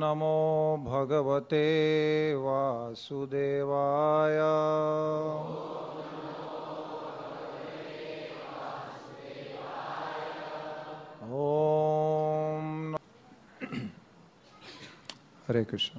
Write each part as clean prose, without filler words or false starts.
नमो भगवते वासुदेवाय। ओम हरे Krishna.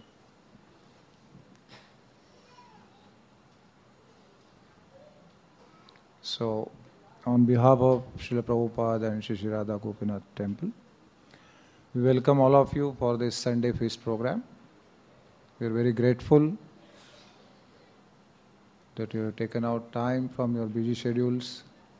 So, on behalf of Srila Prabhupada and Shri Radha Gopinath Temple, we welcome all of you for this Sunday feast program. We are very grateful that you have taken out time from your busy schedules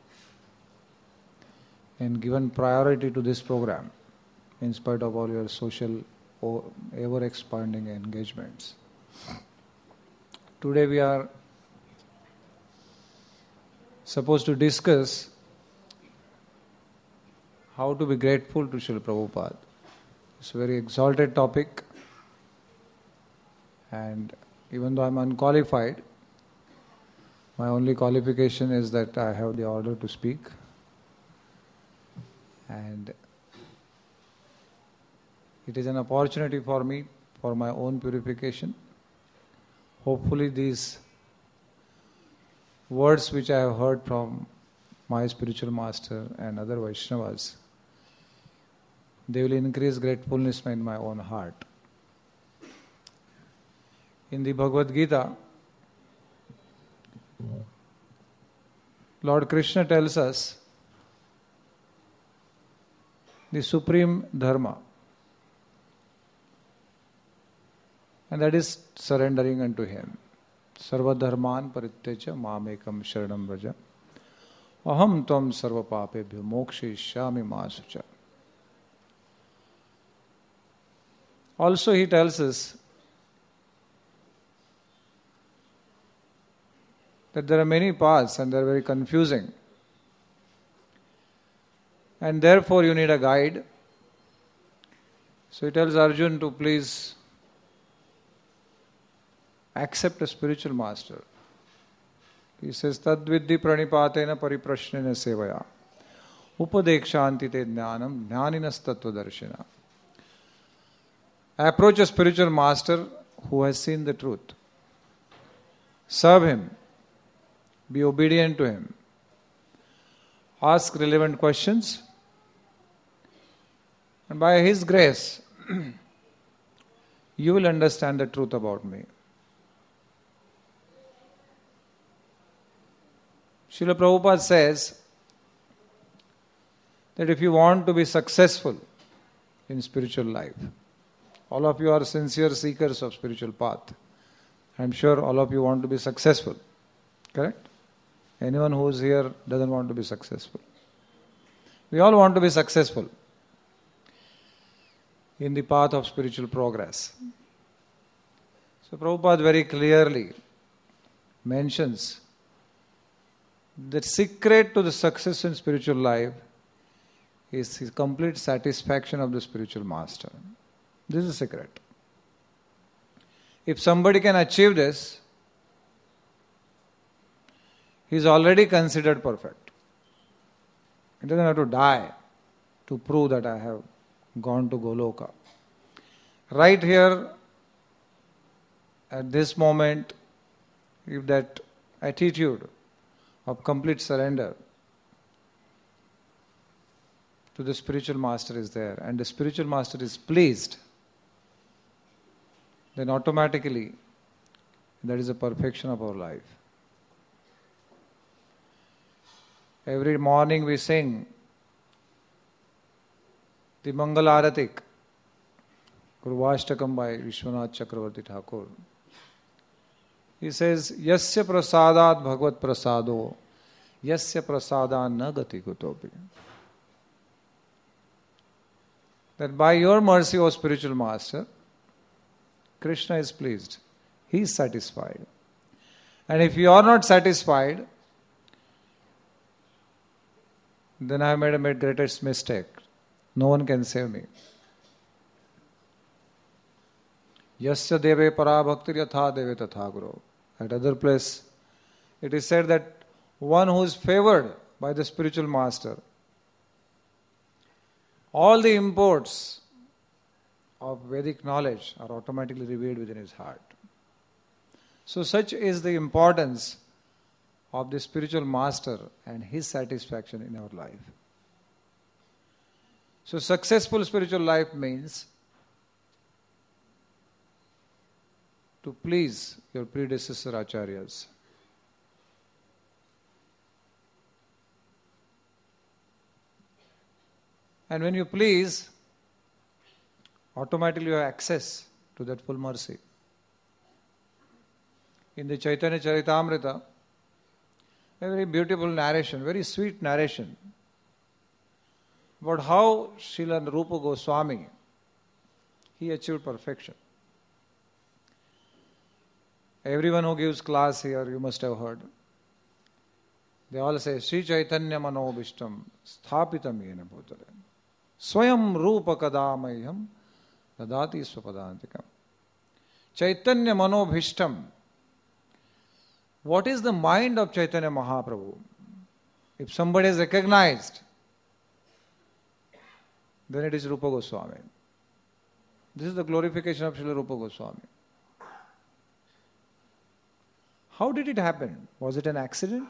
and given priority to this program in spite of all your social ever-expanding engagements. Today we are supposed to discuss how to be grateful to Srila Prabhupada. It's a very exalted topic, and even though I'm unqualified, my only qualification is that I have the order to speak, and it is an opportunity for me for my own purification. Hopefully these words which I have heard from my spiritual master and other Vaishnavas, they will increase gratefulness in my own heart. In the Bhagavad Gita, Lord Krishna tells us the supreme dharma, and that is surrendering unto Him. Sarva dharman parityaja mamekam sharanam vraja aham tvam sarva papebhyo mokshayishyami ma sucha. Also he tells us that there are many paths and they are very confusing, and therefore you need a guide. So he tells Arjun to please accept a spiritual master. He says, Tadvidhi pranipatena pariprashnena sevaya upadekshanti te jnanam jnaninas tattva darshina. Approach a spiritual master who has seen the truth. Serve him. Be obedient to him. Ask relevant questions. And by his grace, you will understand the truth about me. Srila Prabhupada says that if you want to be successful in spiritual life, all of you are sincere seekers of spiritual path. I'm sure all of you want to be successful. Correct? Anyone who is here doesn't want to be successful. We all want to be successful in the path of spiritual progress. So Prabhupada very clearly mentions the secret to the success in spiritual life is the complete satisfaction of the spiritual master. This is the secret. If somebody can achieve this, he is already considered perfect. He doesn't have to die to prove that I have gone to Goloka. Right here, at this moment, if that attitude of complete surrender to the spiritual master is there, and the spiritual master is pleased, then automatically that is a perfection of our life. Every morning we sing the Mangalaratik, Gurvashtakam by Vishwanath Chakravarti Thakur. He says, Yasya prasadat bhagavad prasado, Yasya prasada na gati kutopi. That by your mercy, O spiritual master, Krishna is pleased. He is satisfied. And if you are not satisfied, then I have made a greatest mistake. No one can save me. Yasya deve para bhaktir yatha deve tatha guru. At other place, it is said that one who is favored by the spiritual master, all the imports of Vedic knowledge are automatically revealed within his heart. So such is the importance of the spiritual master and his satisfaction in our life. So successful spiritual life means to please your predecessor acharyas. And when you please, automatically you have access to that full mercy. In the Chaitanya Charitamrita, a very beautiful narration, very sweet narration about how Srila Rupa Goswami, he achieved perfection. Everyone who gives class here, you must have heard. They all say, Sri Chaitanya Manobhishtam Sthapitam Yena Bhutale Swayam Rupa Kadamayam Dadati Swapadantikam. Chaitanya Manobhishtam. What is the mind of Chaitanya Mahaprabhu? If somebody is recognized, then it is Rupa Goswami. This is the glorification of Srila Rupa Goswami. How did it happen? Was it an accident?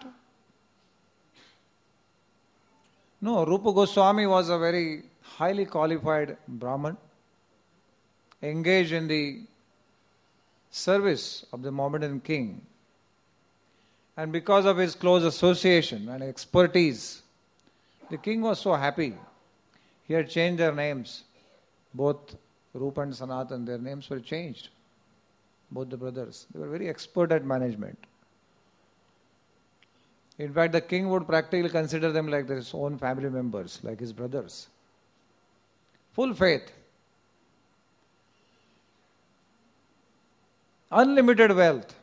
No, Rupa Goswami was a very highly qualified Brahman, engaged in the service of the Mohammedan king. And because of his close association and expertise, the king was so happy. He had changed their names. Both Rupa and Sanatan, their names were changed. Both the brothers. They were very expert at management. In fact, the king would practically consider them like his own family members, like his brothers. Full faith. Unlimited wealth.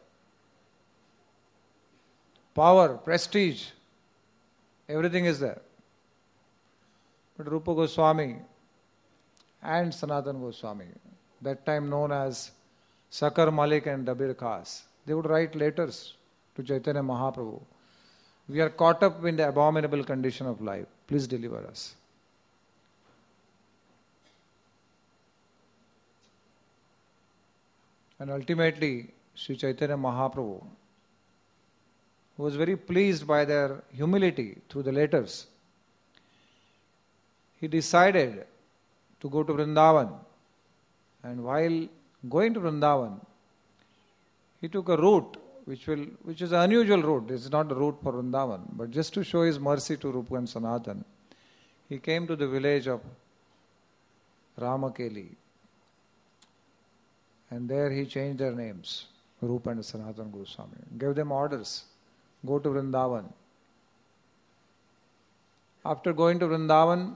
Power, prestige. Everything is there. But Rupa Goswami and Sanatan Goswami, that time known as Sakar Malik and Dabir Khas, they would write letters to Chaitanya Mahaprabhu. We are caught up in the abominable condition of life. Please deliver us. And ultimately, Sri Chaitanya Mahaprabhu, who was very pleased by their humility through the letters, he decided to go to Vrindavan. And while going to Vrindavan, he took a route which is an unusual route. It's not a route for Vrindavan, but just to show his mercy to Rupa and Sanatan, he came to the village of Ramakeli. And there he changed their names, Rupa and Sanatan Goswami. Gave them orders, go to Vrindavan. After going to Vrindavan,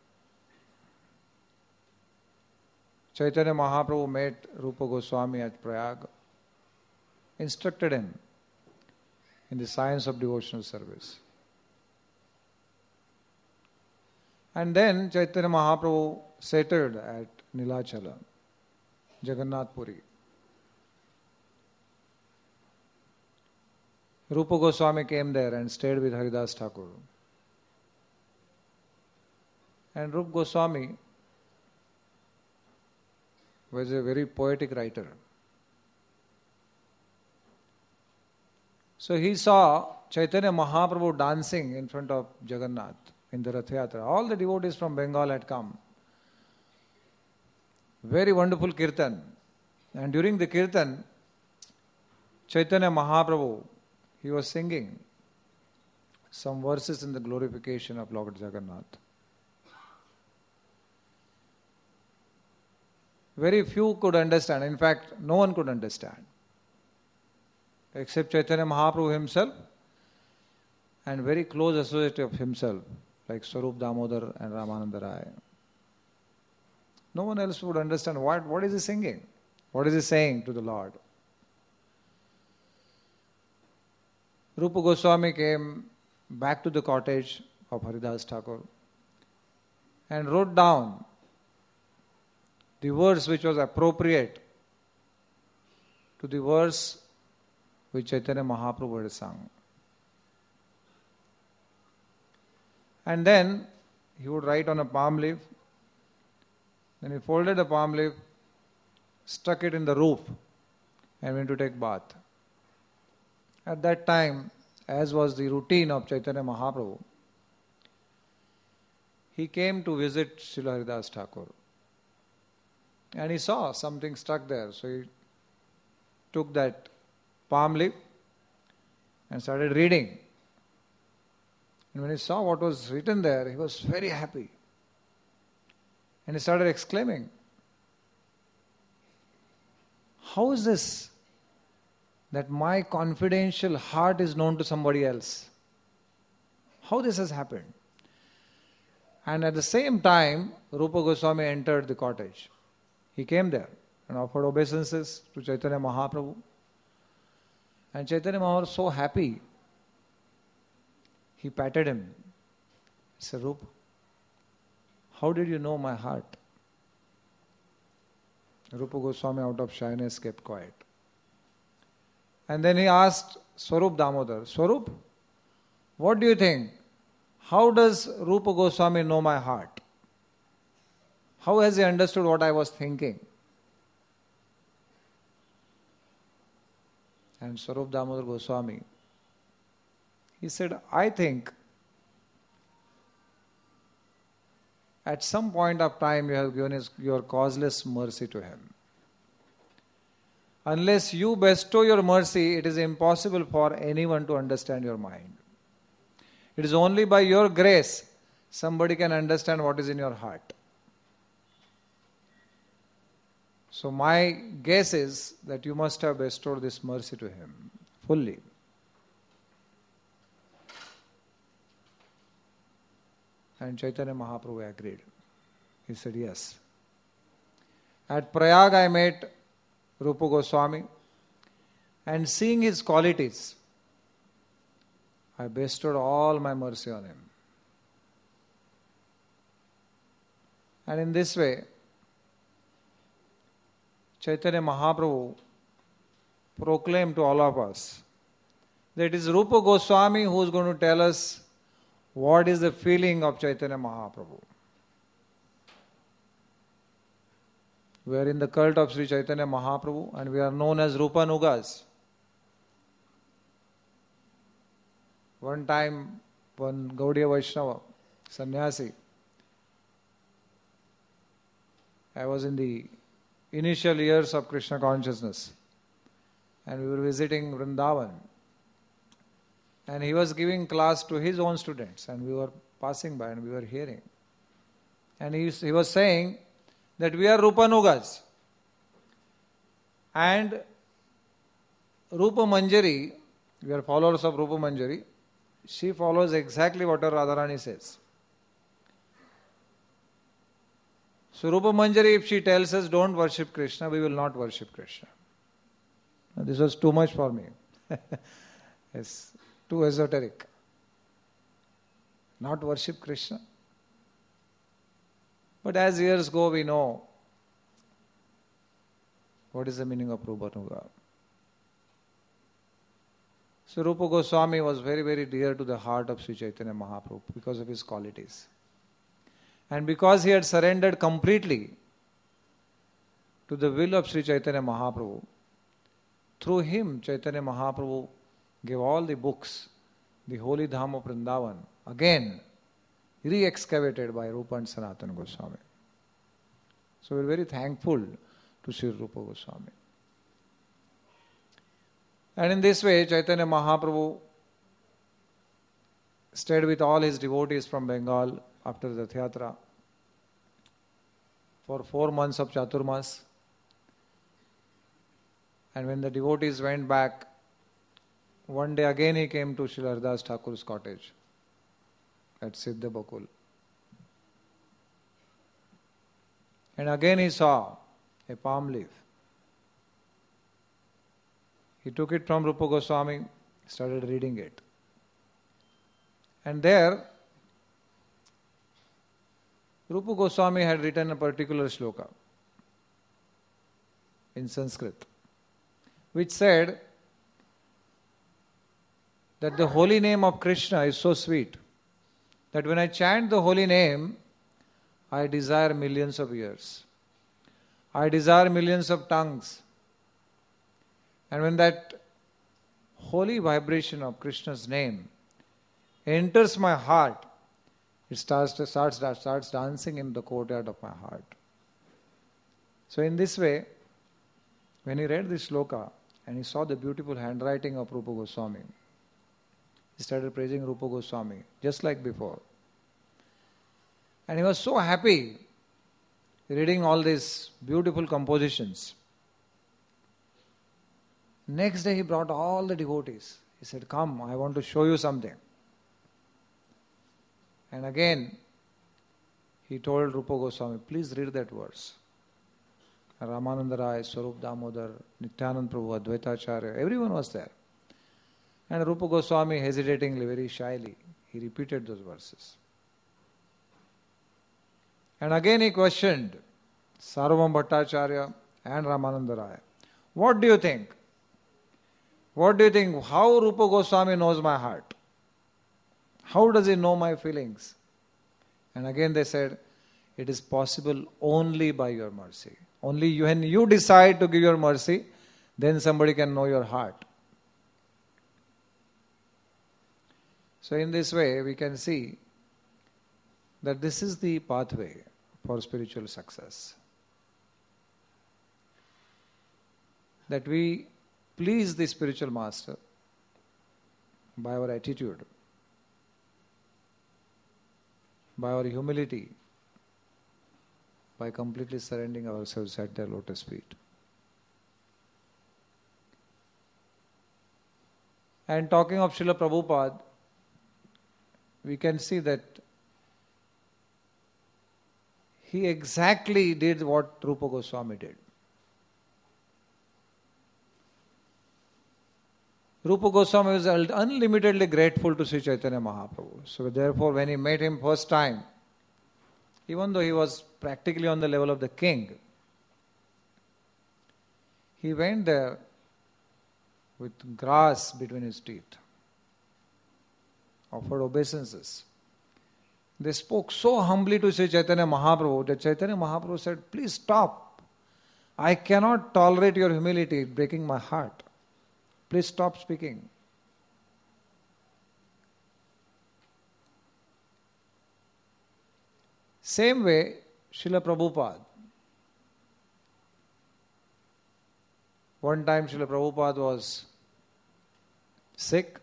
Chaitanya Mahaprabhu met Rupa Goswami at Prayag, instructed him in the science of devotional service. And then Chaitanya Mahaprabhu settled at Nilachala, Jagannath Puri. Rupa Goswami came there and stayed with Haridas Thakur. And Rupa Goswami was a very poetic writer. So he saw Chaitanya Mahaprabhu dancing in front of Jagannath in the Rath Yatra. All the devotees from Bengal had come. Very wonderful kirtan. And during the kirtan, Chaitanya Mahaprabhu, he was singing some verses in the glorification of Lord Jagannath. Very few could understand. In fact, no one could understand. Except Chaitanya Mahaprabhu himself and very close associate of himself, like Swarup Damodar and Ramananda Rai. No one else would understand what is he singing? What is he saying to the Lord? Rupa Goswami came back to the cottage of Haridas Thakur and wrote down the verse which was appropriate to the verse which Chaitanya Mahaprabhu had sung. And then he would write on a palm leaf. Then he folded the palm leaf stuck it in the roof and went to take bath. At that time, as was the routine of Chaitanya Mahaprabhu, he came to visit Srila Haridas Thakur. And he saw something stuck there. So he took that palm leaf and started reading. And when he saw what was written there, he was very happy. And he started exclaiming, how is this that my confidential heart is known to somebody else? How this has happened? And at the same time, Rupa Goswami entered the cottage. He came there and offered obeisances to Chaitanya Mahaprabhu. And Chaitanya Mahaprabhu was so happy. He patted him. He said, Rupa, how did you know my heart? Rupa Goswami, out of shyness, kept quiet. And then he asked Swarup Damodar, Swarup, what do you think? How does Rupa Goswami know my heart? How has he understood what I was thinking? And Swarup Damodar Goswami, he said, I think at some point of time you have given your causeless mercy to him. Unless you bestow your mercy, it is impossible for anyone to understand your mind. It is only by your grace somebody can understand what is in your heart. So my guess is that you must have bestowed this mercy to him fully. And Chaitanya Mahaprabhu agreed. He said, yes. At Prayag I met Rupa Goswami, and seeing his qualities, I bestowed all my mercy on him. And in this way, Chaitanya Mahaprabhu proclaimed to all of us that it is Rupa Goswami who is going to tell us what is the feeling of Chaitanya Mahaprabhu. We are in the cult of Sri Chaitanya Mahaprabhu and we are known as Rupanugas. One time, one Gaudiya Vaishnava, sannyasi, I was in the initial years of Krishna consciousness and we were visiting Vrindavan. And he was giving class to his own students and we were passing by and we were hearing. And he was saying that we are Rupanugas. And Rupa Manjari, we are followers of Rupa Manjari, she follows exactly what her Radharani says. So Rupa Manjari, if she tells us don't worship Krishna, we will not worship Krishna. Now, this was too much for me. It's too esoteric. Not worship Krishna. But as years go, we know what is the meaning of Rupanuga. So Rupa Goswami was very, very dear to the heart of Sri Chaitanya Mahaprabhu because of his qualities. And because he had surrendered completely to the will of Sri Chaitanya Mahaprabhu, through him Chaitanya Mahaprabhu gave all the books, the holy Dham of Vrindavan, again re-excavated by Rupa and Sanatana Goswami. So we are very thankful to Sri Rupa Goswami. And in this way, Chaitanya Mahaprabhu stayed with all his devotees from Bengal after the Rath Yatra for 4 months of Chaturmas. And when the devotees went back, one day again he came to Srila Haridas Thakur's cottage at Siddha Bakul. And again he saw a palm leaf. He took it from Rupa Goswami, started reading it. And there, Rupa Goswami had written a particular shloka in Sanskrit, which said that the holy name of Krishna is so sweet that when I chant the holy name, I desire millions of years. I desire millions of tongues. And when that holy vibration of Krishna's name enters my heart, it starts dancing in the courtyard of my heart. So in this way, when he read this sloka and he saw the beautiful handwriting of Rupa Goswami, he started praising Rupa Goswami, just like before. And he was so happy reading all these beautiful compositions. Next day he brought all the devotees. He said, come, I want to show you something. And again, he told Rupa Goswami, please read that verse. Ramananda Rai, Swarup Damodar, Nityanand Prabhu, Advaita Acharya, everyone was there. And Rupa Goswami, hesitatingly, very shyly, he repeated those verses. And again he questioned Sarvabhauma Bhattacharya and Ramananda Rai. What do you think? What do you think? How Rupa Goswami knows my heart? How does he know my feelings? And again they said, it is possible only by your mercy. Only when you decide to give your mercy, then somebody can know your heart. So in this way, we can see that this is the pathway for spiritual success. That we please the spiritual master by our attitude, by our humility, by completely surrendering ourselves at their lotus feet. And talking of Srila Prabhupada, we can see that he exactly did what Rupa Goswami did. Rupa Goswami was unlimitedly grateful to Sri Chaitanya Mahaprabhu. So therefore, when he met him first time, even though he was practically on the level of the king, he went there with grass between his teeth, offered obeisances. They spoke so humbly to Sri Chaitanya Mahaprabhu that Chaitanya Mahaprabhu said, please stop. I cannot tolerate your humility, breaking my heart. Please stop speaking. Same way, Srila Prabhupada. One time Srila Prabhupada was sick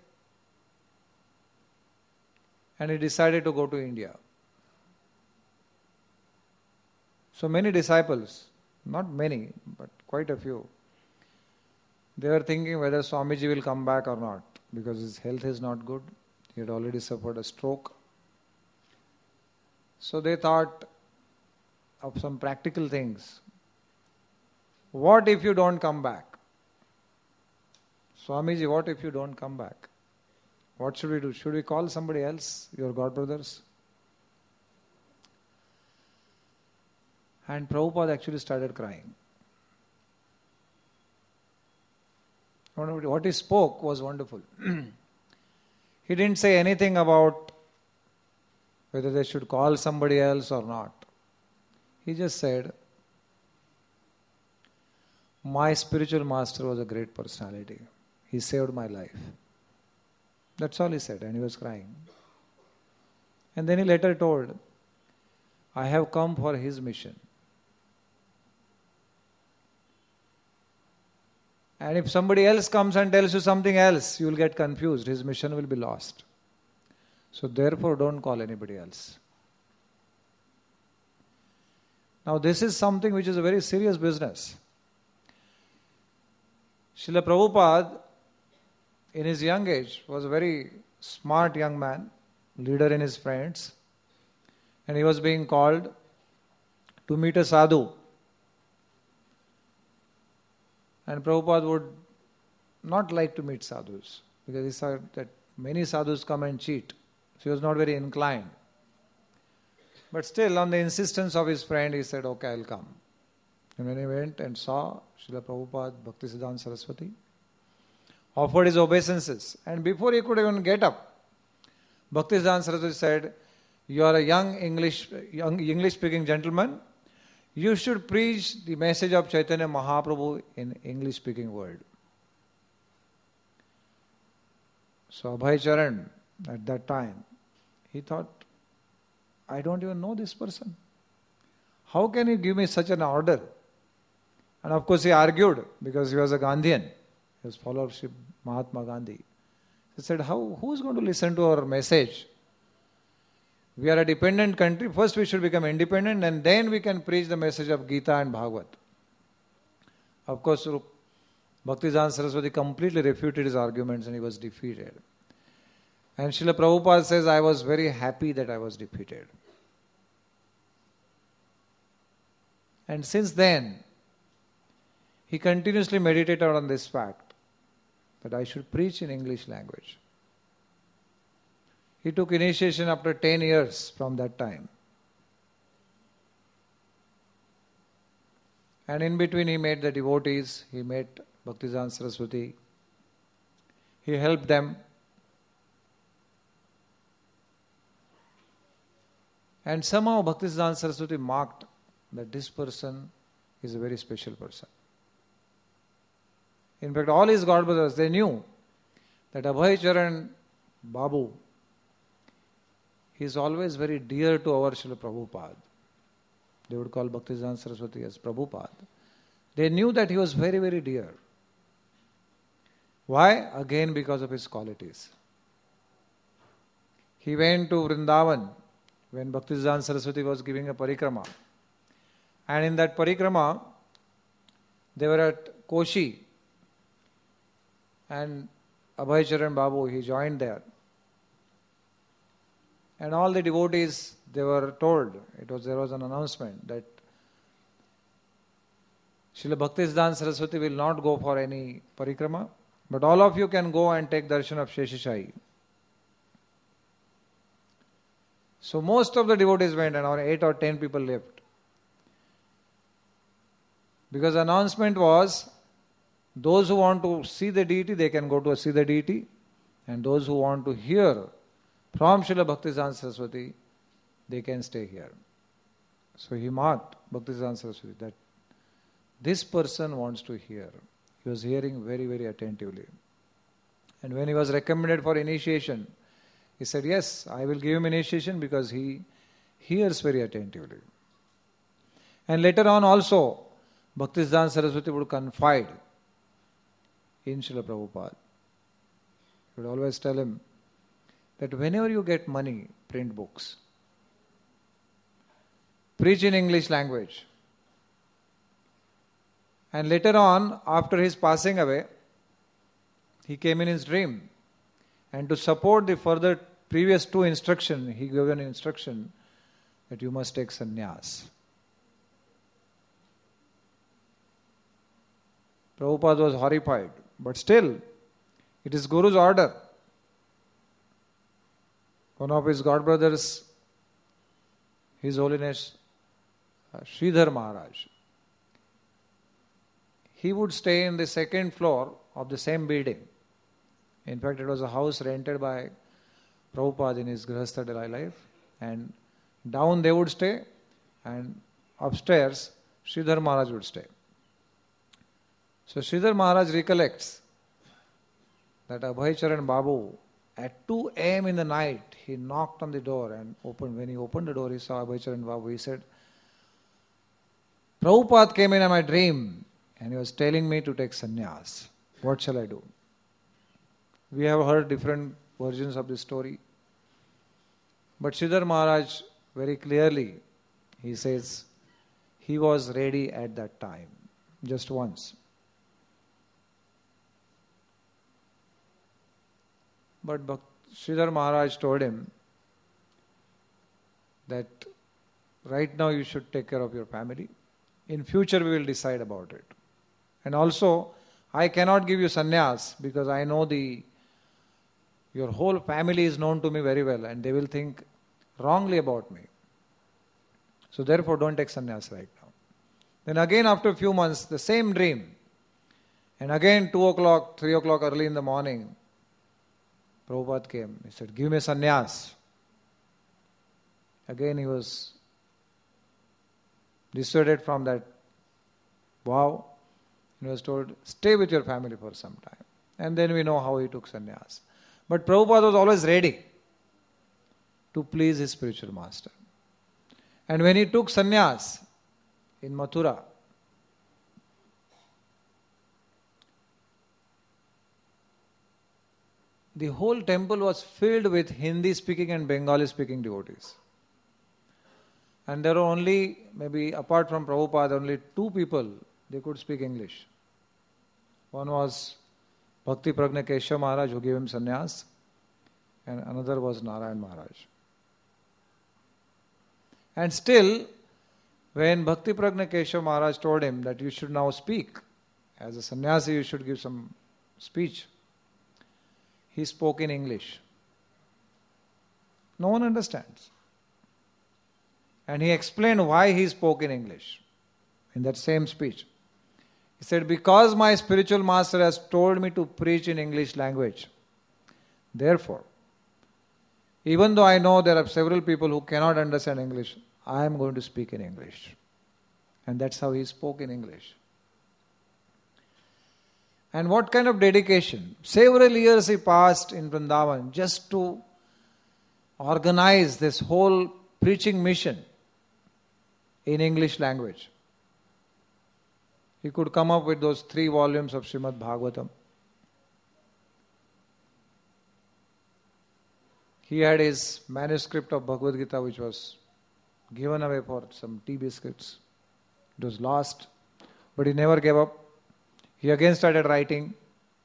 and he decided to go to India. So many disciples, not many, but quite a few, they were thinking whether Swamiji will come back or not because his health is not good. He had already suffered a stroke. So they thought of some practical things. What if you don't come back? Swamiji, what if you don't come back? What should we do? Should we call somebody else, your godbrothers? And Prabhupada actually started crying. What he spoke was wonderful. He didn't say anything about whether they should call somebody else or not. He just said, my spiritual master was a great personality. He saved my life. That's all he said, and he was crying. And then he later told, I have come for his mission. And if somebody else comes and tells you something else, you will get confused. His mission will be lost. So therefore, don't call anybody else. Now this is something which is a very serious business. Srila Prabhupada, in his young age, was a very smart young man, leader in his friends, and he was being called to meet a sadhu. And Prabhupada would not like to meet sadhus because he saw that many sadhus come and cheat. So he was not very inclined. But still, on the insistence of his friend, he said, okay, I'll come. And when he went and saw Srila Prabhupada, Bhaktisiddhanta Saraswati, offered his obeisances. And before he could even get up, Bhaktisiddhanta Saraswati said, you are a young English-speaking gentleman. You should preach the message of Chaitanya Mahaprabhu in English-speaking world. So Abhay Charan, at that time, he thought, I don't even know this person. How can he give me such an order? And of course he argued because he was a Gandhian. He was follower of Mahatma Gandhi. He said, who is going to listen to our message? We are a dependent country. First we should become independent and then we can preach the message of Gita and Bhagavad. Of course, Bhaktisiddhanta Saraswati completely refuted his arguments and he was defeated. And Srila Prabhupada says, I was very happy that I was defeated. And since then, he continuously meditated on this fact that I should preach in English language. He took initiation after 10 years from that time. And in between he met the devotees, he met Bhaktisiddhanta Saraswati, he helped them. And somehow Bhaktisiddhanta Saraswati marked that this person is a very special person. In fact, all his god brothers, they knew that Abhay Charan Babu, he is always very dear to our Srila Prabhupada. They would call Bhaktisiddhanta Saraswati as Prabhupada. They knew that he was very, very dear. Why? Again, because of his qualities. He went to Vrindavan when Bhaktisiddhanta Saraswati was giving a parikrama. And in that parikrama, they were at Koshi. And Abhay Charan Babu, he joined there. And all the devotees, they were told, there was an announcement that Srila Bhaktisiddhanta Saraswati will not go for any parikrama, but all of you can go and take darshan of Sheshashai. So most of the devotees went and around 8 or 10 people left. Because the announcement was, those who want to see the deity, they can go to see the deity. And those who want to hear from Srila Bhaktisiddhanta Saraswati, they can stay here. So he marked Bhaktisiddhanta Saraswati that this person wants to hear. He was hearing very, very attentively. And when he was recommended for initiation, he said, yes, I will give him initiation because he hears very attentively. And later on also, Bhaktisiddhanta Saraswati would confide in Srila Prabhupada. He would always tell him that whenever you get money, print books. Preach in English language. And later on, after his passing away, he came in his dream. And to support the further previous 2 instructions, he gave an instruction that you must take sannyas. Prabhupada was horrified. But still, it is Guru's order. One of his godbrothers, His Holiness Sridhar Maharaj, he would stay in the 2nd floor of the same building. In fact, it was a house rented by Prabhupada in his Grihastha life. And down they would stay, and upstairs Sridhar Maharaj would stay. So Sridhar Maharaj recollects that Abhay Charan Babu, at 2 a.m. in the night, he knocked on the door and opened. When he opened the door, he saw Abhay Charan Babu. He said, Prabhupada came in my dream and he was telling me to take sannyas. What shall I do? We have heard different versions of this story. But Sridhar Maharaj, very clearly, he says, he was ready at that time, just once. But Sridhar Maharaj told him that right now you should take care of your family. In future we will decide about it. And also, I cannot give you sannyas because I know your whole family is known to me very well and they will think wrongly about me. So therefore don't take sannyas right now. Then again after a few months, the same dream. And again 2 o'clock, 3 o'clock early in the morning, Prabhupada came. He said, give me sannyas. Again he was dissuaded from that vow. He was told, stay with your family for some time. And then we know how he took sannyas. But Prabhupada was always ready to please his spiritual master. And when he took sannyas in Mathura, the whole temple was filled with Hindi speaking and Bengali speaking devotees. And there were only, maybe apart from Prabhupada, only two people they could speak English. One was Bhakti Pragna Keshav Maharaj, who gave him sannyas, and another was Narayan Maharaj. And still, when Bhakti Pragna Keshav Maharaj told him that you should now speak, as a sannyasi you should give some speech, he spoke in English. No one understands. And he explained why he spoke in English in that same speech. He said, because my spiritual master has told me to preach in English language, therefore, even though I know there are several people who cannot understand English, I am going to speak in English. And that's how he spoke in English. And what kind of dedication? Several years he passed in Vrindavan just to organize this whole preaching mission in English language. He could come up with those 3 volumes of Srimad Bhagavatam. He had his manuscript of Bhagavad Gita, which was given away for some tea biscuits. It was lost, but he never gave up. He again started writing.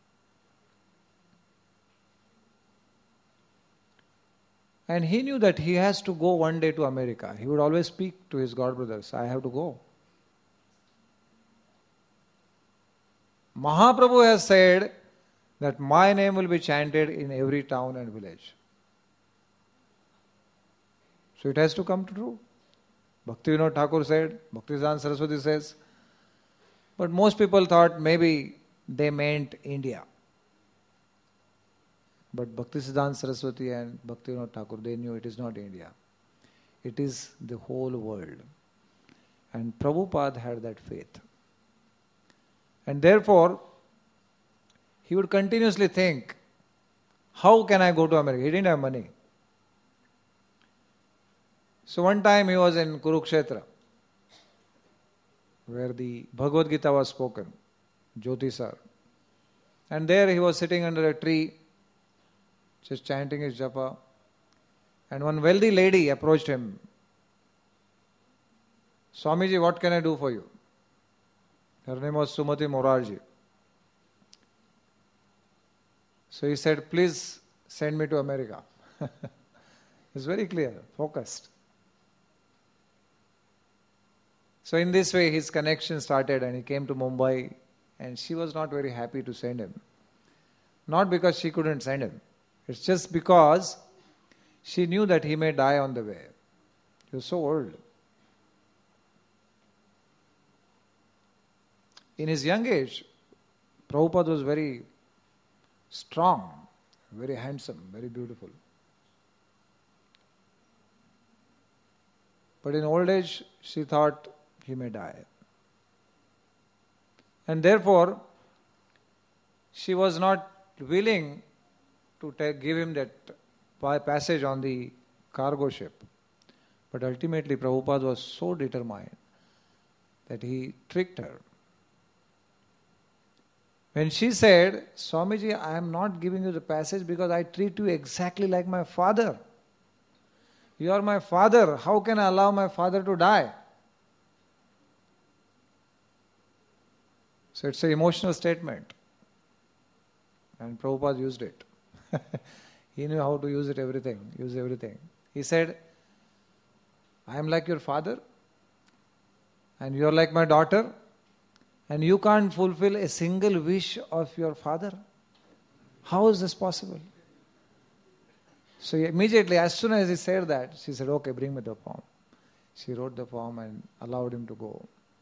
And he knew that he has to go one day to America. He would always speak to his god brothers, I have to go. Mahaprabhu has said that my name will be chanted in every town and village. So it has to come true. Bhaktivinoda Thakur said, Bhaktisiddhanta Saraswati says. But most people thought maybe they meant India. But Bhaktisiddhanta Saraswati and Bhaktivinoda Thakur, they knew it is not India. It is the whole world. And Prabhupada had that faith. And therefore, he would continuously think, how can I go to America? He didn't have money. So one time he was in Kurukshetra, where the Bhagavad Gita was spoken, Jyoti sir. And there he was sitting under a tree, just chanting his japa. And one wealthy lady approached him. Swamiji, what can I do for you? Her name was Sumati Morarji. So he said, please send me to America. It's very clear, focused. So in this way his connection started and he came to Mumbai, and she was not very happy to send him. Not because she couldn't send him. It's just because she knew that he may die on the way. He was so old. In his young age, Prabhupada was very strong, very handsome, very beautiful. But in old age, she thought he may die. And therefore, she was not willing to give him that passage on the cargo ship. But ultimately, Prabhupada was so determined that he tricked her. When she said, Swamiji, I am not giving you the passage because I treat you exactly like my father. You are my father. How can I allow my father to die? So it's an emotional statement. And Prabhupada used it. He knew how to use everything. He said, I am like your father, and you are like my daughter, and you can't fulfill a single wish of your father. How is this possible? So immediately, as soon as he said that, she said, okay, bring me the poem. She wrote the poem and allowed him to go.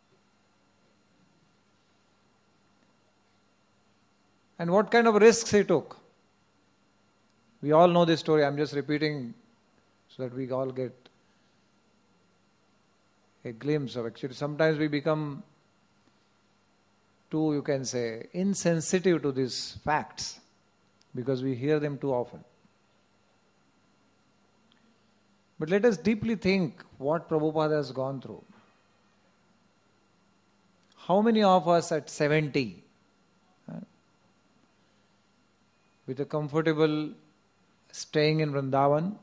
And what kind of risks he took? We all know this story. I'm just repeating so that we all get a glimpse of actually. Sometimes we become too, you can say, insensitive to these facts because we hear them too often. But let us deeply think what Prabhupada has gone through. How many of us at 70, with a comfortable staying in Vrindavan,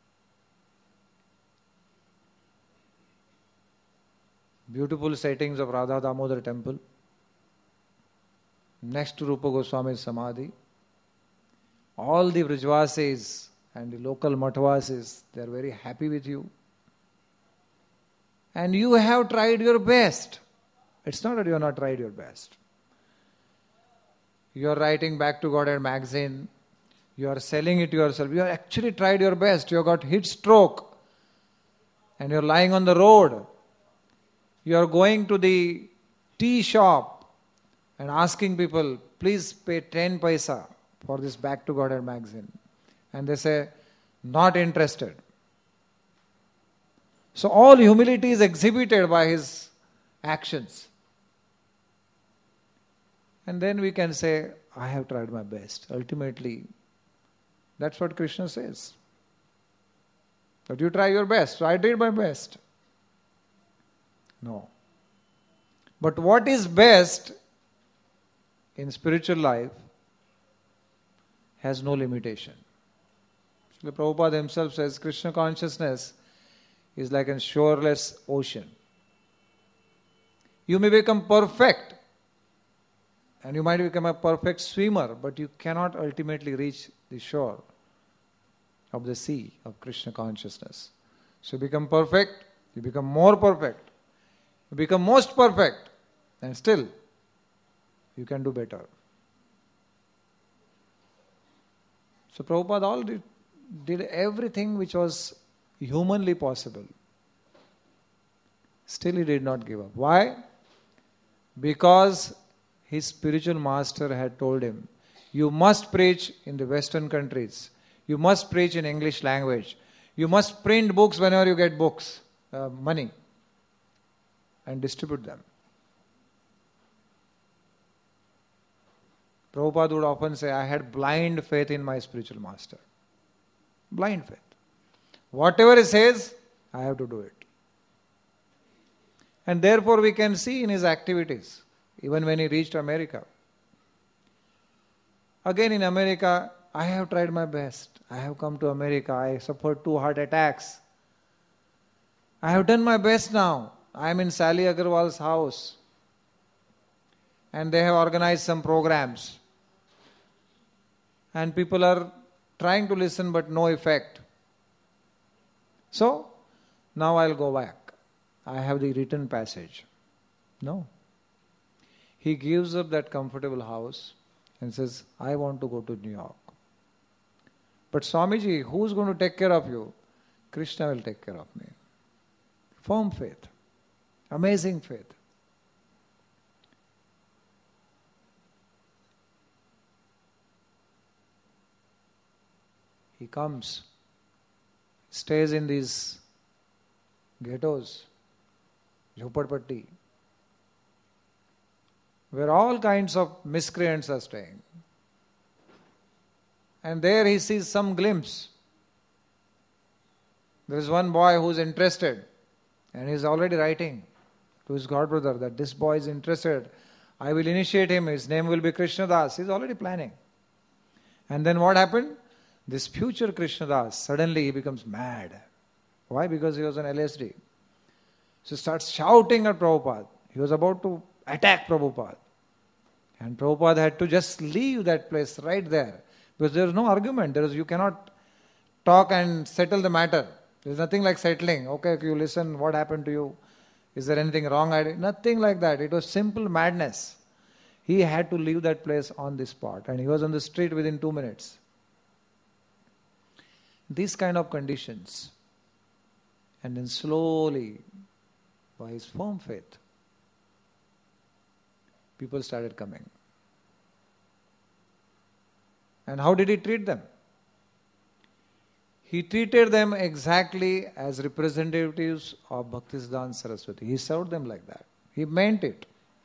beautiful settings of Radha Damodar temple, next to Rupa Goswami's Samadhi, all the Vrajvasis and the local Mathvasis, they are very happy with you. And you have tried your best. It's not that you have not tried your best. You are writing Back to Godhead magazine. You are selling it yourself. You have actually tried your best. You have got heat stroke. And you are lying on the road. You are going to the tea shop and asking people, please pay 10 paisa for this Back to Godhead magazine. And they say, not interested. So all humility is exhibited by his actions. And then we can say, I have tried my best. Ultimately, that's what Krishna says. But you try your best. So I did my best. No. But what is best in spiritual life has no limitation. Srila Prabhupada himself says Krishna consciousness is like a shoreless ocean. You may become perfect and you might become a perfect swimmer, but you cannot ultimately reach the shore of the sea of Krishna consciousness. So you become perfect, you become more perfect, you become most perfect, and still you can do better. So Prabhupada did everything which was humanly possible. Still he did not give up. Why? Because his spiritual master had told him, you must preach in the Western countries. You must preach in English language. You must print books whenever you get books, money, and distribute them. Prabhupada would often say, I had blind faith in my spiritual master. Blind faith. Whatever he says, I have to do it. And therefore we can see in his activities, even when he reached America. Again in America, I have tried my best. I have come to America. I suffered 2 heart attacks. I have done my best now. I am in Sally Agarwal's house. And they have organized some programs. And people are trying to listen but no effect. So, now I'll go back. I have the written passage. No. He gives up that comfortable house and says, I want to go to New York. But Swamiji, who's going to take care of you? Krishna will take care of me. Firm faith. Amazing faith. He comes, stays in these ghettos, Jhopadpatti, where all kinds of miscreants are staying. And there he sees some glimpse. There is one boy who is interested and he is already writing to his godbrother that this boy is interested. I will initiate him. His name will be Krishnadas. He is already planning. And then what happened? This future Krishnadas, suddenly he becomes mad. Why? Because he was on LSD. So he starts shouting at Prabhupada. He was about to attack Prabhupada. And Prabhupada had to just leave that place right there. Because there is no argument. You cannot talk and settle the matter. There is nothing like settling. Okay, you listen, what happened to you? Is there anything wrong? Nothing like that. It was simple madness. He had to leave that place on the spot. And he was on the street within 2 minutes. These kind of conditions. And then slowly, by his firm faith, people started coming. And how did he treat them? he treated them exactly as representatives of Bhaktisiddhanta Saraswati. He served them like that. He meant it.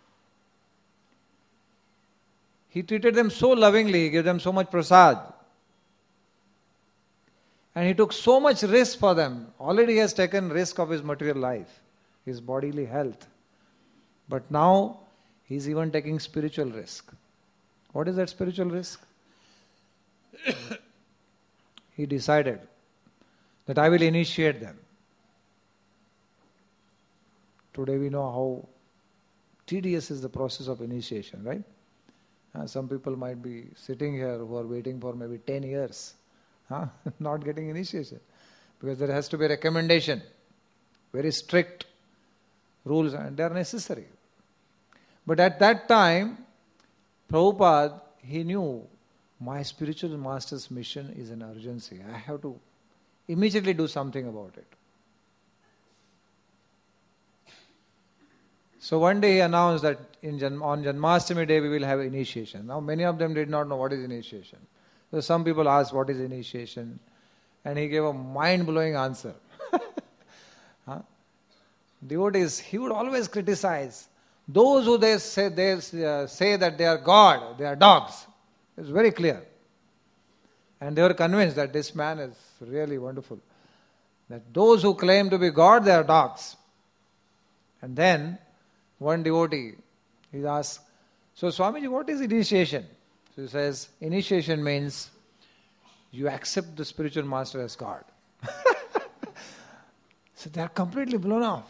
He treated them so lovingly, he gave them so much prasad. And he took so much risk for them. Already he has taken risk of his material life, his bodily health. But now he is even taking spiritual risk. What is that spiritual risk? He decided that I will initiate them. Today we know how tedious is the process of initiation, right? Some people might be sitting here who are waiting for maybe 10 years, not getting initiation. Because there has to be a recommendation, very strict rules, and they are necessary. But at that time, Prabhupada, he knew my spiritual master's mission is an urgency. I have to immediately do something about it. So one day he announced that on Janmashtami day we will have initiation. Now many of them did not know what is initiation. So some people asked what is initiation, and he gave a mind-blowing answer. Devotees, he would always criticize those who they say that they are God, they are dogs. It's very clear. And they were convinced that this man is really wonderful. That those who claim to be God, they are dogs. And then one devotee, he asks, so Swamiji, what is initiation? So he says, initiation means you accept the spiritual master as God. So they are completely blown off.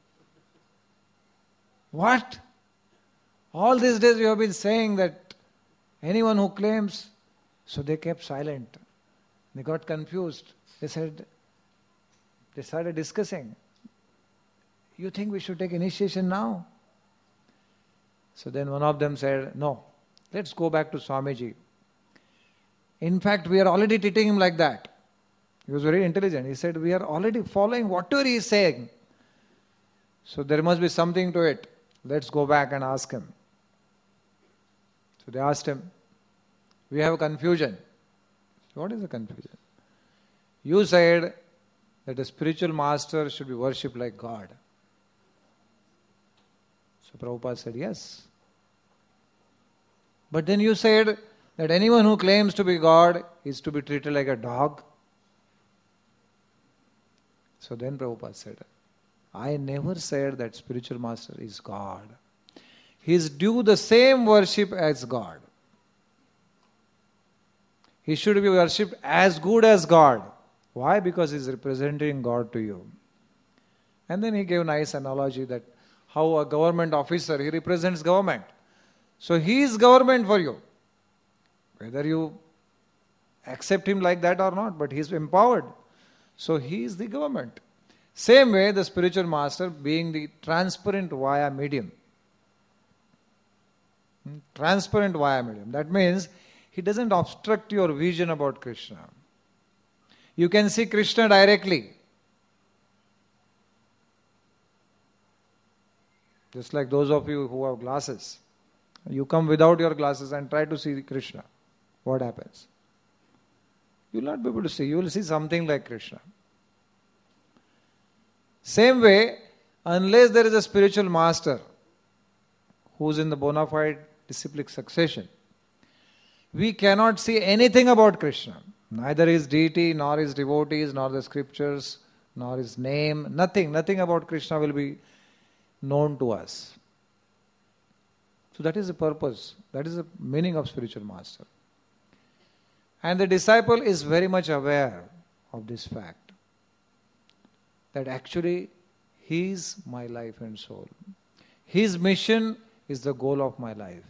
What? All these days you have been saying that anyone who claims, so they kept silent. They got confused. They started discussing. You think we should take initiation now? So then one of them said, no, let's go back to Swamiji. In fact, we are already treating him like that. He was very intelligent. He said, we are already following whatever he is saying. So there must be something to it. Let's go back and ask him. So they asked him, we have a confusion. What is the confusion? You said that a spiritual master should be worshipped like God. So Prabhupada said, yes. But then you said that anyone who claims to be God is to be treated like a dog. So then Prabhupada said, I never said that spiritual master is God. He is due the same worship as God. He should be worshipped as good as God. Why? Because he is representing God to you. And then he gave a nice analogy that how a government officer, he represents government. So he is government for you. Whether you accept him like that or not, but he is empowered. So he is the government. Same way, the spiritual master being the transparent via medium. Transparent via medium. That means he doesn't obstruct your vision about Krishna. You can see Krishna directly. Just like those of you who have glasses. You come without your glasses and try to see Krishna. What happens? You will not be able to see. You will see something like Krishna. Same way, unless there is a spiritual master who is in the bona fide disciplic succession, we cannot see anything about Krishna. Neither his deity, nor his devotees, nor the scriptures, nor his name. Nothing about Krishna will be known to us. So that is the purpose. That is the meaning of spiritual master. And the disciple is very much aware of this fact. That actually he is my life and soul. His mission is the goal of my life.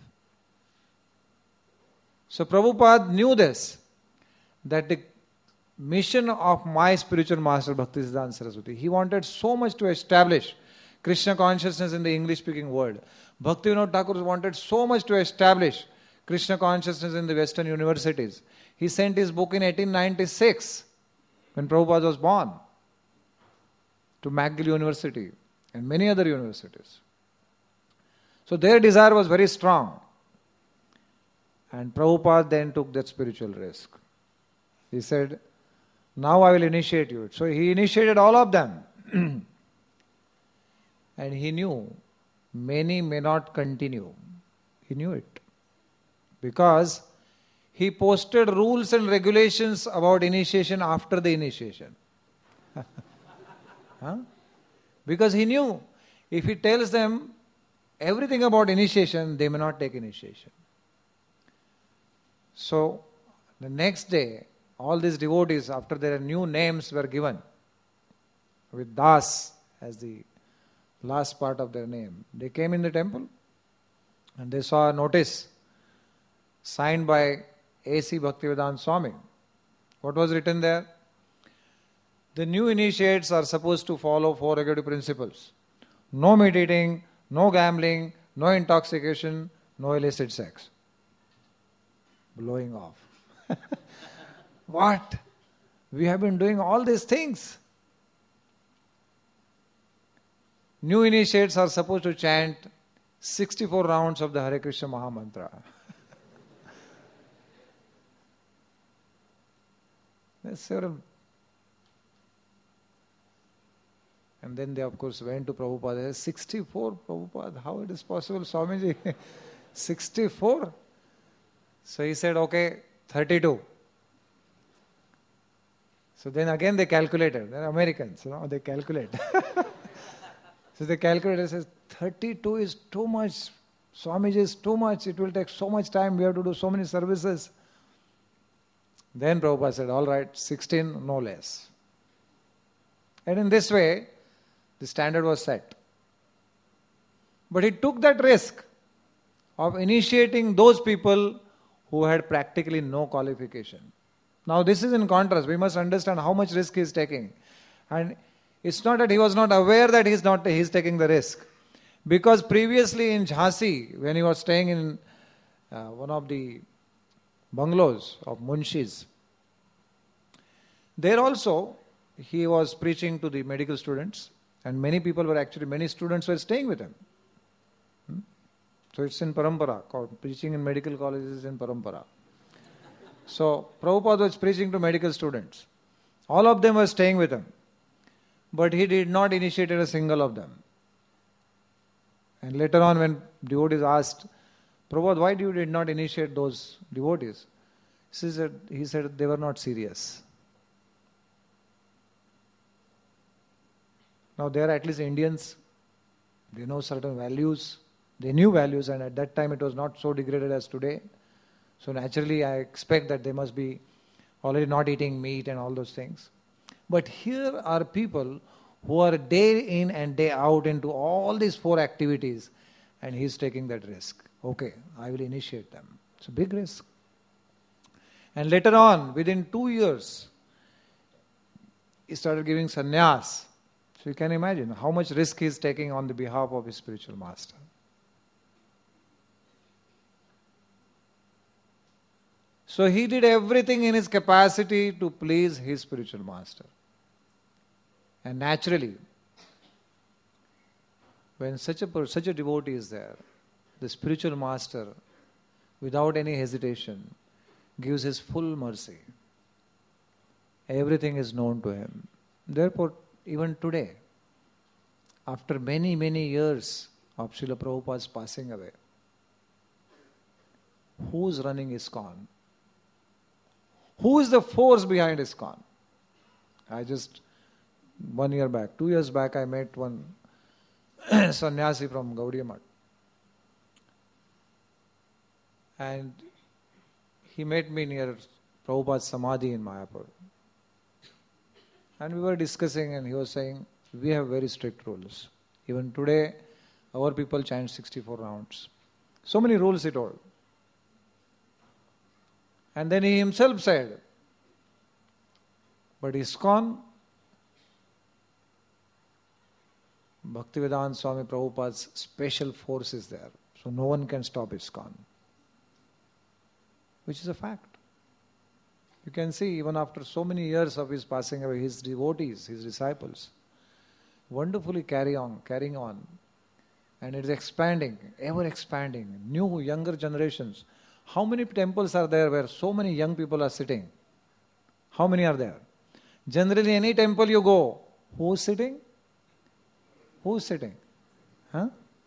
So Prabhupada knew this, that the mission of my spiritual master Bhaktisiddhanta Saraswati, he wanted so much to establish Krishna consciousness in the English-speaking world. Bhaktivinoda Thakur wanted so much to establish Krishna consciousness in the Western universities. He sent his book in 1896, when Prabhupada was born, to McGill University and many other universities. So their desire was very strong. And Prabhupada then took that spiritual risk. He said, Now I will initiate you. So he initiated all of them. And he knew many may not continue. He knew it. Because he posted rules and regulations about initiation after the initiation. Huh? Because he knew if he tells them everything about initiation, they may not take initiation. So the next day, all these devotees, after their new names were given, with Das as the last part of their name, they came in the temple and they saw a notice signed by A.C. Bhaktivedanta Swami. What was written there? The new initiates are supposed to follow 4 regulative principles. No meat eating, no gambling, no intoxication, no illicit sex. Blowing off. What? We have been doing all these things. New initiates are supposed to chant 64 rounds of the Hare Krishna Maha Mantra. There's several. And then they of course went to Prabhupada. They said, 64 Prabhupada, how it is possible, Swamiji? 64? So he said, okay, 32. So then again they calculated. They're Americans, they calculate. So they calculated, says 32 is too much. Swamiji is too much. It will take so much time. We have to do so many services. Then Prabhupada said, all right, 16, no less. And in this way, the standard was set. But he took that risk of initiating those people who had practically no qualification. Now this is in contrast. We must understand how much risk he is taking. And it's not that he was not aware that he is taking the risk. Because previously in Jhansi, when he was staying in one of the bungalows of Munshis, there also he was preaching to the medical students, and many students were staying with him. So it's in Parampara, preaching in medical colleges is in Parampara. So Prabhupada was preaching to medical students. All of them were staying with him. But he did not initiate a single of them. And later on when devotees asked, Prabhupada, why did you not initiate those devotees? He said they were not serious. Now they are at least Indians. They know certain values. They knew values, and at that time it was not so degraded as today. So naturally I expect that they must be already not eating meat and all those things. But here are people who are day in and day out into all these 4 activities, and he is taking that risk. Okay, I will initiate them. It's a big risk. And later on, within 2 years, he started giving sannyas. So you can imagine how much risk he is taking on the behalf of his spiritual master. So he did everything in his capacity to please his spiritual master. And naturally, when such a devotee is there, the spiritual master, without any hesitation, gives his full mercy. Everything is known to him. Therefore, even today, after many, many years of Srila Prabhupada's passing away, who's running ISKCON? Who is the force behind ISKCON? I just 1 year back, 2 years back, I met one sannyasi from Gaudiya Math. And he met me near Prabhupada's Samadhi in Mayapur. And we were discussing, and he was saying, we have very strict rules. Even today, our people chant 64 rounds. So many rules he told. And then he himself said, but ISKCON, Bhaktivedanta Swami Prabhupada's special force is there. So no one can stop ISKCON. Which is a fact. You can see even after so many years of his passing away, his devotees, his disciples, wonderfully carrying on. And it is expanding, ever expanding. New, younger generations. How many temples are there where so many young people are sitting? How many are there? Generally, any temple you go, who's sitting? Who's sitting? Huh?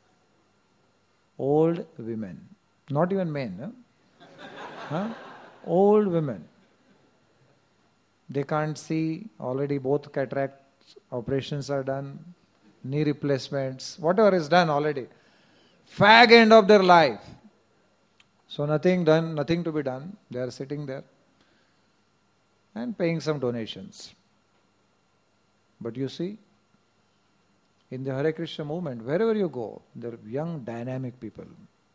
Old women. Not even men. Huh? Old women. They can't see. Already both cataract operations are done. Knee replacements. Whatever is done already. Fag end of their life. So nothing done, nothing to be done. They are sitting there and paying some donations. But you see, in the Hare Krishna movement, wherever you go, there are young, dynamic people.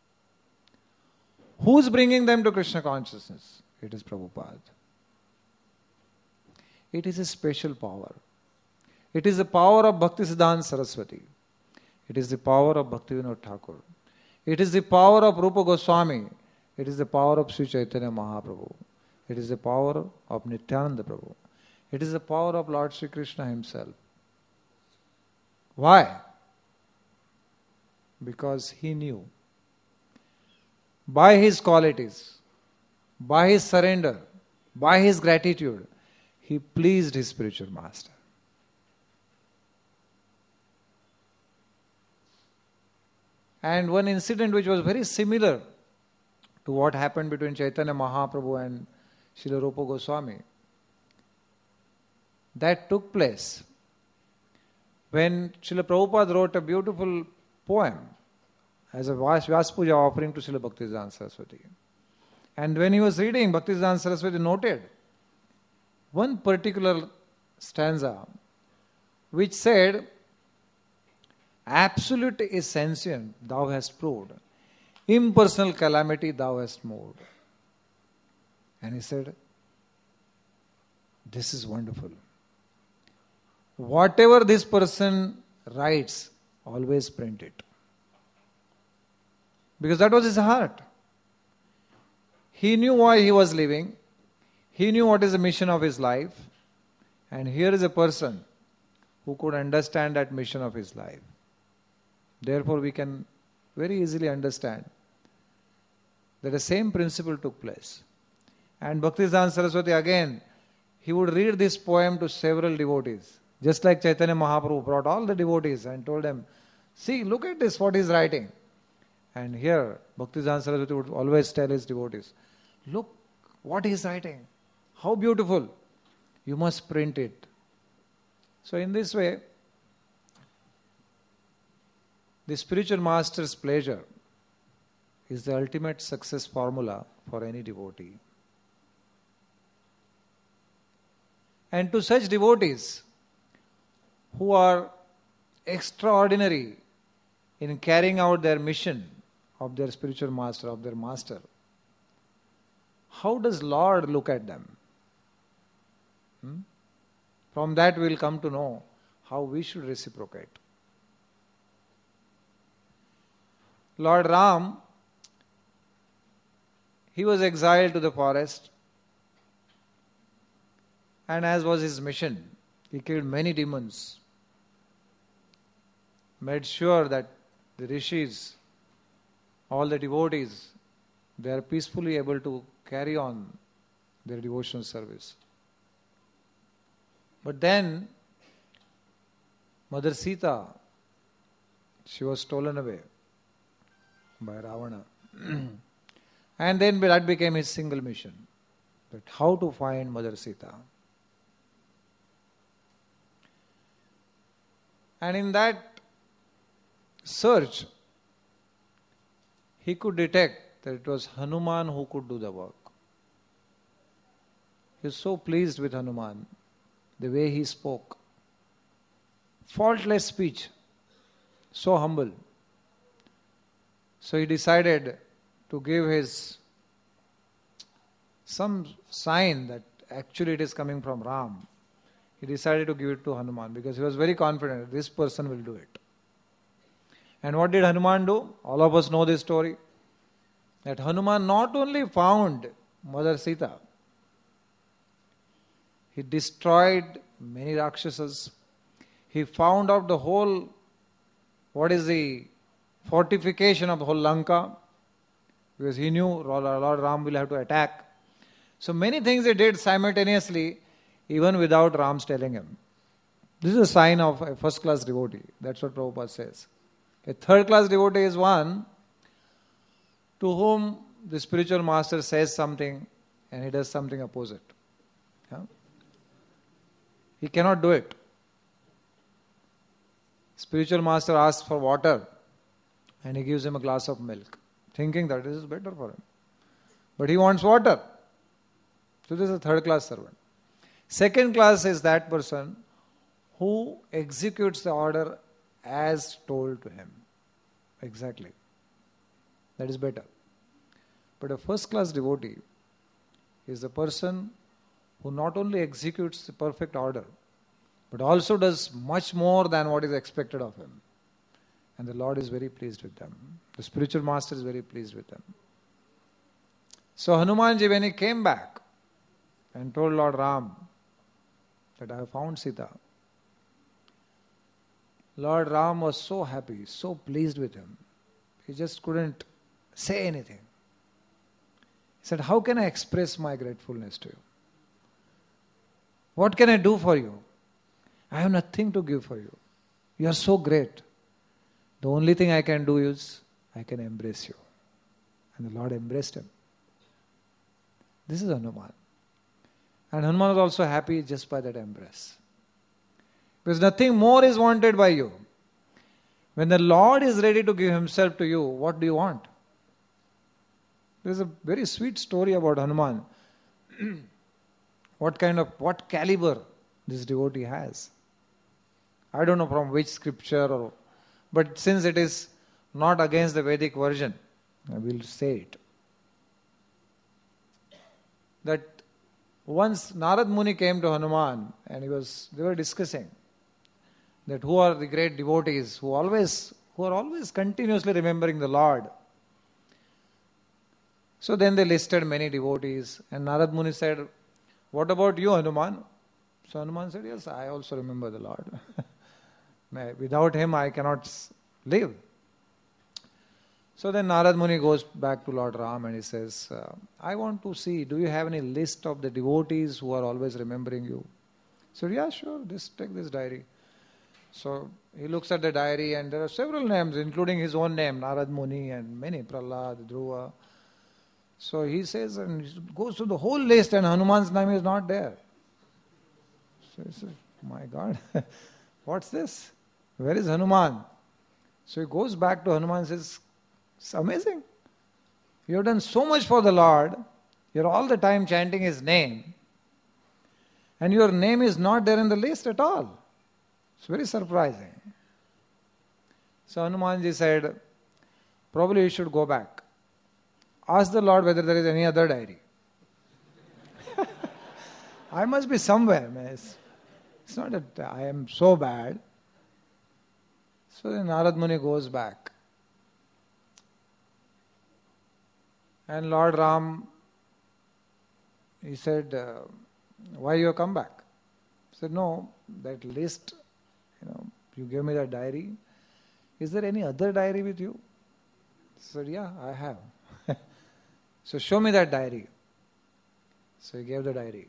Who's bringing them to Krishna consciousness? It is Prabhupada. It is a special power. It is the power of Bhaktisiddhanta Saraswati. It is the power of Bhaktivinoda Thakur. It is the power of Rupa Goswami. It is the power of Sri Chaitanya Mahaprabhu. It is the power of Nityananda Prabhu. It is the power of Lord Sri Krishna himself. Why? Because he knew by his qualities, by his surrender, by his gratitude, he pleased his spiritual master. And one incident which was very similar to what happened between Chaitanya Mahaprabhu and Srila Rupa Goswami, that took place when Srila Prabhupada wrote a beautiful poem as a Vyasa Puja offering to Srila Bhaktisiddhanta Saraswati. And when he was reading, Bhaktisiddhanta Saraswati noted one particular stanza which said, "Absolute is sentient, thou hast proved. Impersonal calamity thou hast moved." And he said, this is wonderful. Whatever this person writes, always print it. Because that was his heart. He knew why he was living. He knew what is the mission of his life. And here is a person who could understand that mission of his life. Therefore, we can very easily understand that the same principle took place. And Bhaktisiddhanta Saraswati again, he would read this poem to several devotees. Just like Chaitanya Mahaprabhu brought all the devotees and told them, see, look at this, what he's writing. And here, Bhaktisiddhanta Saraswati would always tell his devotees, look what he's writing. How beautiful. You must print it. So in this way, the spiritual master's pleasure is the ultimate success formula for any devotee. And to such devotees who are extraordinary in carrying out their mission of their spiritual master, of their master, how does Lord look at them? From that we will come to know how we should reciprocate. Lord Ram, he was exiled to the forest, and as was his mission, he killed many demons, made sure that the rishis, all the devotees, they are peacefully able to carry on their devotional service. But then, Mother Sita, she was stolen away by Ravana. And then that became his single mission, that how to find Mother Sita. And in that search, he could detect that it was Hanuman who could do the work. He was so pleased with Hanuman, the way he spoke. Faultless speech, so humble. So he decided to give his some sign that actually it is coming from Ram. He decided to give it to Hanuman because he was very confident that this person will do it. And what did Hanuman do? All of us know this story. That Hanuman not only found Mother Sita, he destroyed many Rakshasas. He found out the whole, what is the fortification of the whole Lanka, because he knew Lord Ram will have to attack. So many things he did simultaneously even without Ram's telling him. This is a sign of a first-class devotee. That's what Prabhupada says. A third-class devotee is one to whom the spiritual master says something and he does something opposite. Yeah? He cannot do it. Spiritual master asks for water and he gives him a glass of milk, thinking that this is better for him. But he wants water. So this is a third-class servant. Second class is that person who executes the order as told to him. Exactly. That is better. But a first-class devotee is the person who not only executes the perfect order, but also does much more than what is expected of him. And the Lord is very pleased with them. The spiritual master is very pleased with them. So Hanumanji, when he came back and told Lord Ram that I have found Sita, Lord Ram was so happy, so pleased with him. He just couldn't say anything. He said, how can I express my gratefulness to you? What can I do for you? I have nothing to give for you. You are so great. The only thing I can do is I can embrace you. And the Lord embraced him. This is Hanuman. And Hanuman was also happy just by that embrace. Because nothing more is wanted by you. When the Lord is ready to give himself to you, what do you want? There is a very sweet story about Hanuman. What caliber this devotee has. I don't know from which scripture, but since it is not against the Vedic version, I will say it. That once Narad Muni came to Hanuman and they were discussing that who are the great devotees who are always continuously remembering the Lord. So then they listed many devotees and Narad Muni said, what about you, Hanuman? So Hanuman said, yes, I also remember the Lord. Without him I cannot live. So then Narad Muni goes back to Lord Ram and he says, I want to see, do you have any list of the devotees who are always remembering you? So yeah, sure, take this diary. So he looks at the diary and there are several names, including his own name, Narad Muni and many, Prahlad, Dhruva. So he says, and he goes through the whole list and Hanuman's name is not there. So he says, my God, what's this? Where is Hanuman? So he goes back to Hanuman and says, it's amazing. You have done so much for the Lord. You're all the time chanting his name. And your name is not there in the list at all. It's very surprising. So Hanumanji said, probably you should go back. Ask the Lord whether there is any other diary. I must be somewhere. It's not that I am so bad. So then Narad Muni goes back. And Lord Ram, he said, why you have come back? He said, no, that list, you gave me that diary. Is there any other diary with you? He said, yeah, I have. So show me that diary. So he gave the diary.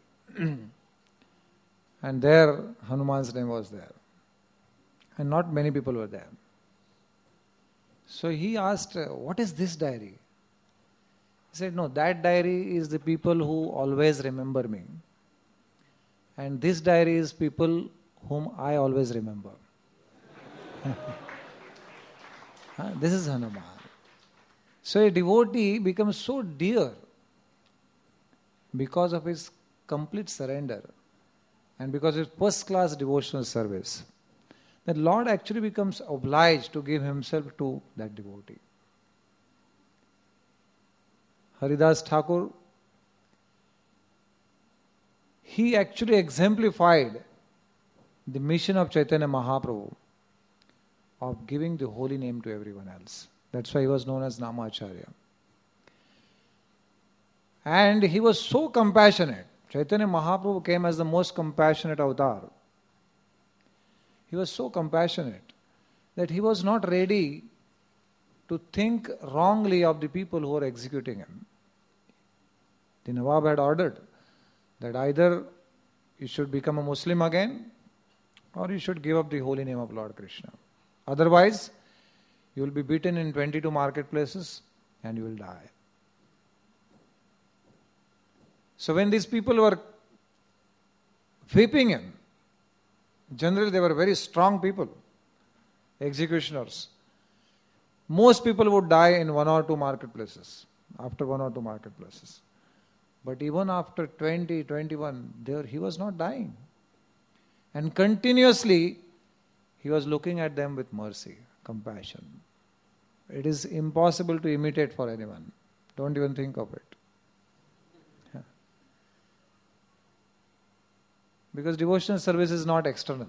And there Hanuman's name was there. And not many people were there. So he asked, what is this diary? He said, no, that diary is the people who always remember me. And this diary is people whom I always remember. This is Hanuman. So a devotee becomes so dear because of his complete surrender and because of his first-class devotional service that Lord actually becomes obliged to give himself to that devotee. Haridas Thakur, he actually exemplified the mission of Chaitanya Mahaprabhu of giving the holy name to everyone else. That's why he was known as Namacharya. And he was so compassionate. Chaitanya Mahaprabhu came as the most compassionate avatar. He was so compassionate that he was not ready to think wrongly of the people who were executing him. The Nawab had ordered that either you should become a Muslim again, or you should give up the holy name of Lord Krishna. Otherwise, you will be beaten in 22 marketplaces and you will die. So when these people were whipping him, generally they were very strong people, executioners. Most people would die in 1 or 2 marketplaces, after 1 or 2 marketplaces. But even after 20, 21, he was not dying. And continuously, he was looking at them with mercy, compassion. It is impossible to imitate for anyone. Don't even think of it. Yeah. Because devotional service is not external.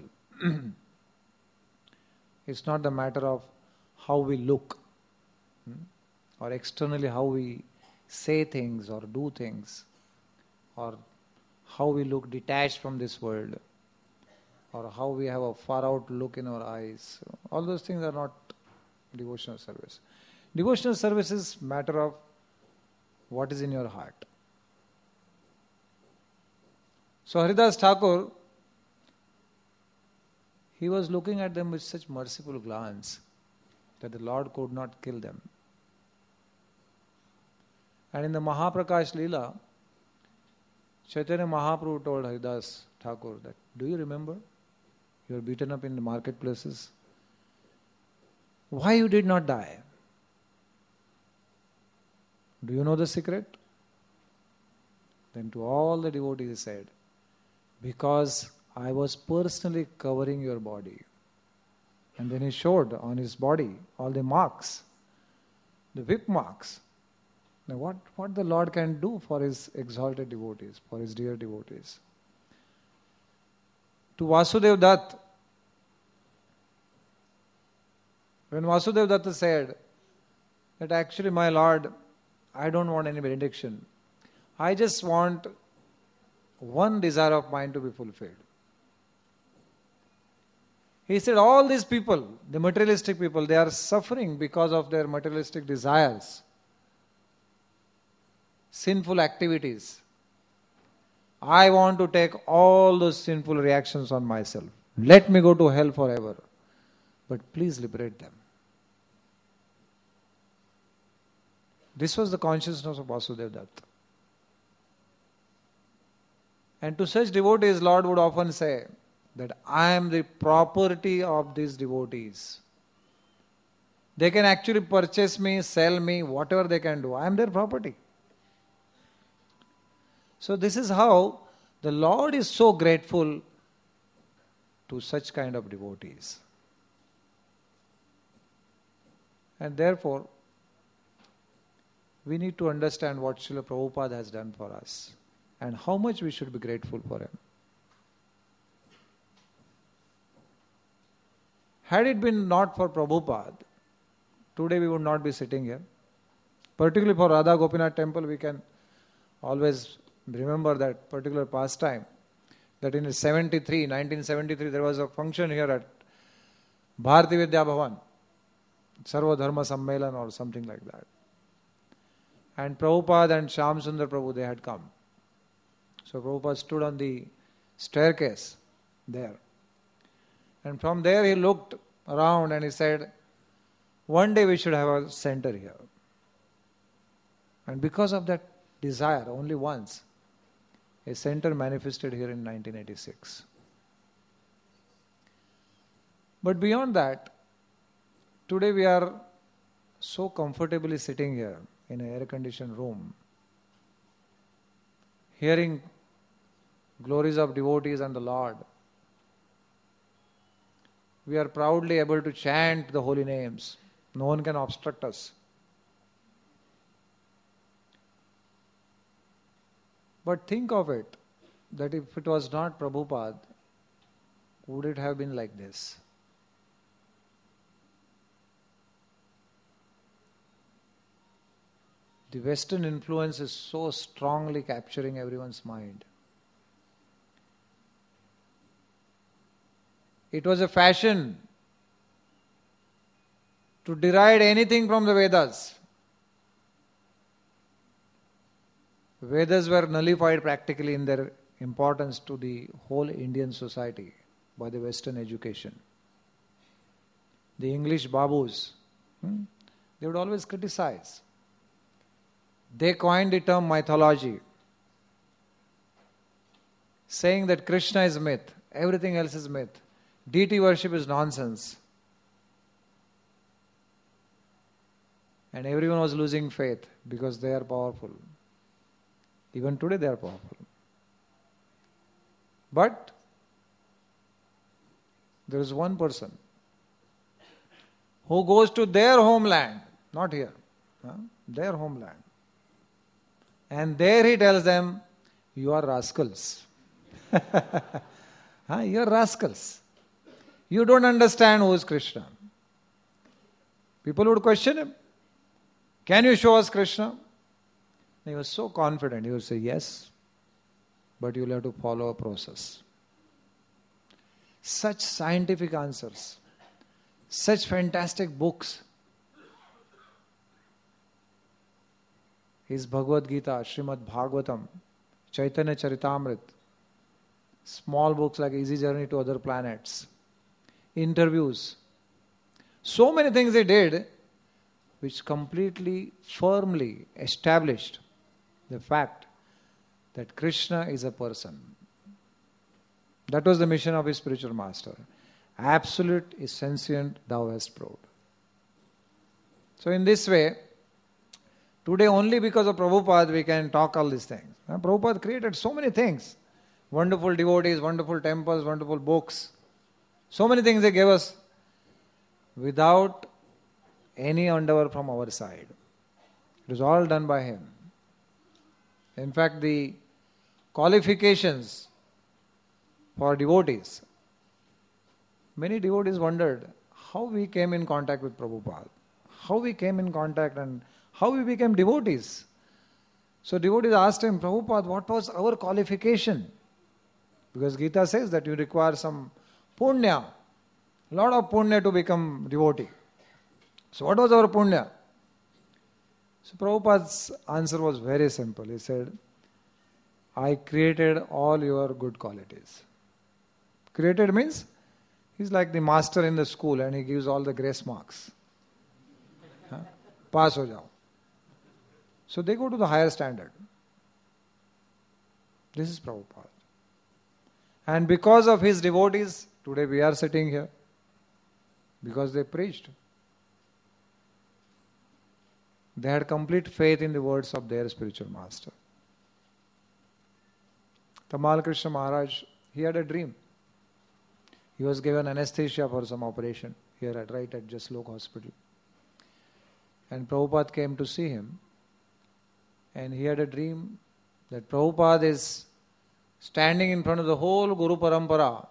It's not the matter of how we look, or externally how we say things or do things, or how we look detached from this world, or how we have a far out look in our eyes. All those things are not devotional service. Devotional service is matter of what is in your heart. So Haridas Thakur, he was looking at them with such merciful glance that the Lord could not kill them. And in the Mahaprakash Leela, Chaitanya Mahaprabhu told Haridas Thakur that, do you remember? You were beaten up in the marketplaces. Why you did not die? Do you know the secret? Then to all the devotees he said, because I was personally covering your body. And then he showed on his body all the marks, the whip marks. Now what the Lord can do for his exalted devotees, for his dear devotees. To Vasudev Dutt, when Vasudev Dutt said that actually my Lord, I don't want any benediction. I just want one desire of mine to be fulfilled. He said all these people, the materialistic people, they are suffering because of their materialistic desires, sinful activities. I want to take all those sinful reactions on myself. Let me go to hell forever. But please liberate them. This was the consciousness of Vasudev Dutt. And to such devotees, Lord would often say that I am the property of these devotees. They can actually purchase me, sell me, whatever they can do. I am their property. So this is how the Lord is so grateful to such kind of devotees. And therefore, we need to understand what Srila Prabhupada has done for us and how much we should be grateful for him. Had it been not for Prabhupada, today we would not be sitting here. Particularly for Radha Gopinath temple, we can always remember that particular pastime. That in 1973, there was a function here at Bharati Vidya Bhavan, Sarva Dharma Sammelan or something like that. And Prabhupada and Shyam Sundar Prabhu, they had come. So Prabhupada stood on the staircase there. And from there he looked around and he said, one day we should have a center here. And because of that desire, only once, a center manifested here in 1986. But beyond that, today we are so comfortably sitting here in an air-conditioned room, hearing glories of devotees and the Lord. We are proudly able to chant the holy names. No one can obstruct us. But think of it, that if it was not Prabhupada, would it have been like this? The Western influence is so strongly capturing everyone's mind. It was a fashion to deride anything from the Vedas. Vedas were nullified practically in importance to the whole Indian society by the Western education. The English babus, they would always criticize. They coined the term mythology, saying that Krishna is myth, everything else is myth. Deity worship is nonsense. And everyone was losing faith because they are powerful. Even today they are powerful. But there is one person who goes to their homeland, not here, their homeland. And there he tells them, you are rascals. You are rascals. You don't understand who is Krishna. People would question him. Can you show us Krishna? And he was so confident. He would say, yes, but you'll have to follow a process. Such scientific answers, such fantastic books. His Bhagavad Gita, Srimad Bhagavatam, Chaitanya Charitamrit, small books like Easy Journey to Other Planets, interviews. So many things he did which completely, firmly established the fact that Krishna is a person. That was the mission of his spiritual master. Absolute is sentient, thou hast proved. So in this way, today only because of Prabhupada we can talk all these things. Prabhupada created so many things. Wonderful devotees, wonderful temples, wonderful books. So many things they gave us without any endeavor from our side. It was all done by him. In fact, the qualifications for devotees, many devotees wondered how we came in contact with Prabhupada, how we came in contact and how we became devotees. So devotees asked him, Prabhupada, what was our qualification? Because Gita says that you require some punya, a lot of punya to become devotee. So what was our punya? So Prabhupada's answer was very simple. He said, I created all your good qualities. Created means he's like the master in the school and he gives all the grace marks. Pass ho jao. So they go to the higher standard. This is Prabhupada. And because of his devotees, today we are sitting here. Because they preached. They had complete faith in the words of their spiritual master. Tamal Krishna Maharaj, he had a dream. He was given anesthesia for some operation here at Jaslok Hospital. And Prabhupada came to see him. And he had a dream that Prabhupada is standing in front of the whole Guru Parampara.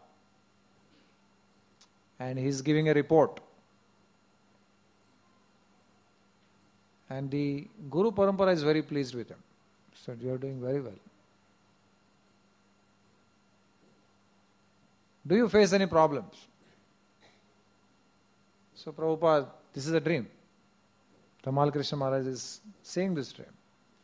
And he is giving a report. And the Guru Parampara is very pleased with him. He said, you are doing very well. Do you face any problems? So Prabhupada, this is a dream. Tamal Krishna Maharaj is saying this dream.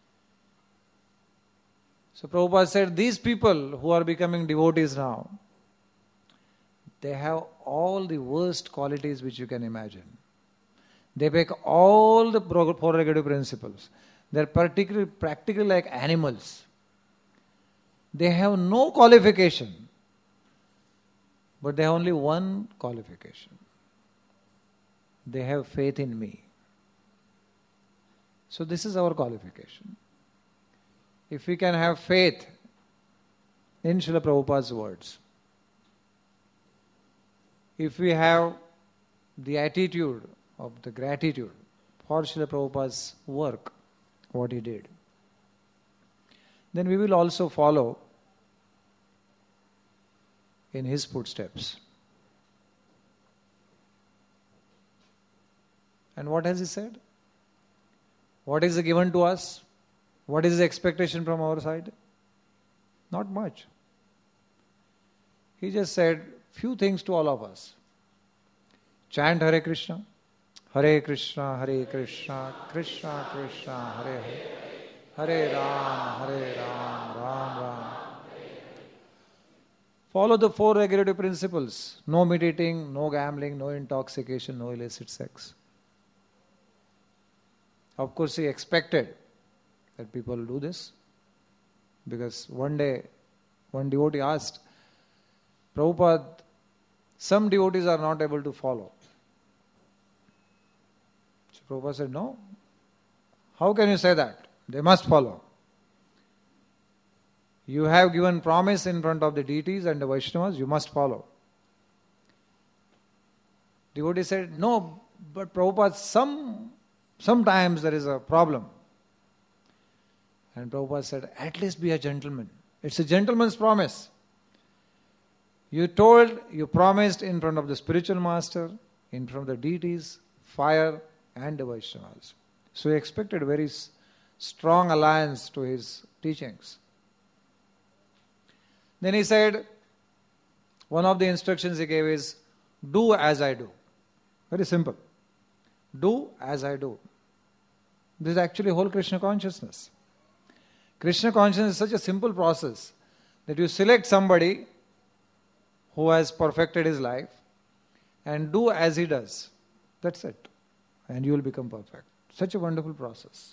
So Prabhupada said, these people who are becoming devotees now, they have all the worst qualities which you can imagine. They break all the prerogative principles. They are practically like animals. They have no qualification. But they have only one qualification. They have faith in me. So this is our qualification. If we can have faith in Srila Prabhupada's words, if we have the attitude of the gratitude for Srila Prabhupada's work, what he did, then we will also follow in his footsteps. And what has he said? What is given to us? What is the expectation from our side? Not much. He just said few things to all of us. Chant Hare Krishna, Krishna, Krishna Krishna, Hare Hare, Hare Ram, Ram Ram. Follow the 4 regulative principles. No meat eating, no gambling, no intoxication, no illicit sex. Of course, he expected that people will do this. Because one day, one devotee asked, Prabhupada, some devotees are not able to follow. So Prabhupada said, no. How can you say that? They must follow. You have given promise in front of the deities and the Vaishnavas, you must follow. Devotee said, no, but Prabhupada, sometimes there is a problem. And Prabhupada said, at least be a gentleman. It's a gentleman's promise. You promised in front of the spiritual master, in front of the deities, fire and the Vaishnavas. So he expected very strong alliance to his teachings. Then he said, one of the instructions he gave is, do as I do. Very simple. Do as I do. This is actually whole Krishna consciousness. Krishna consciousness is such a simple process that you select somebody who has perfected his life and do as he does. That's it. And you will become perfect. Such a wonderful process.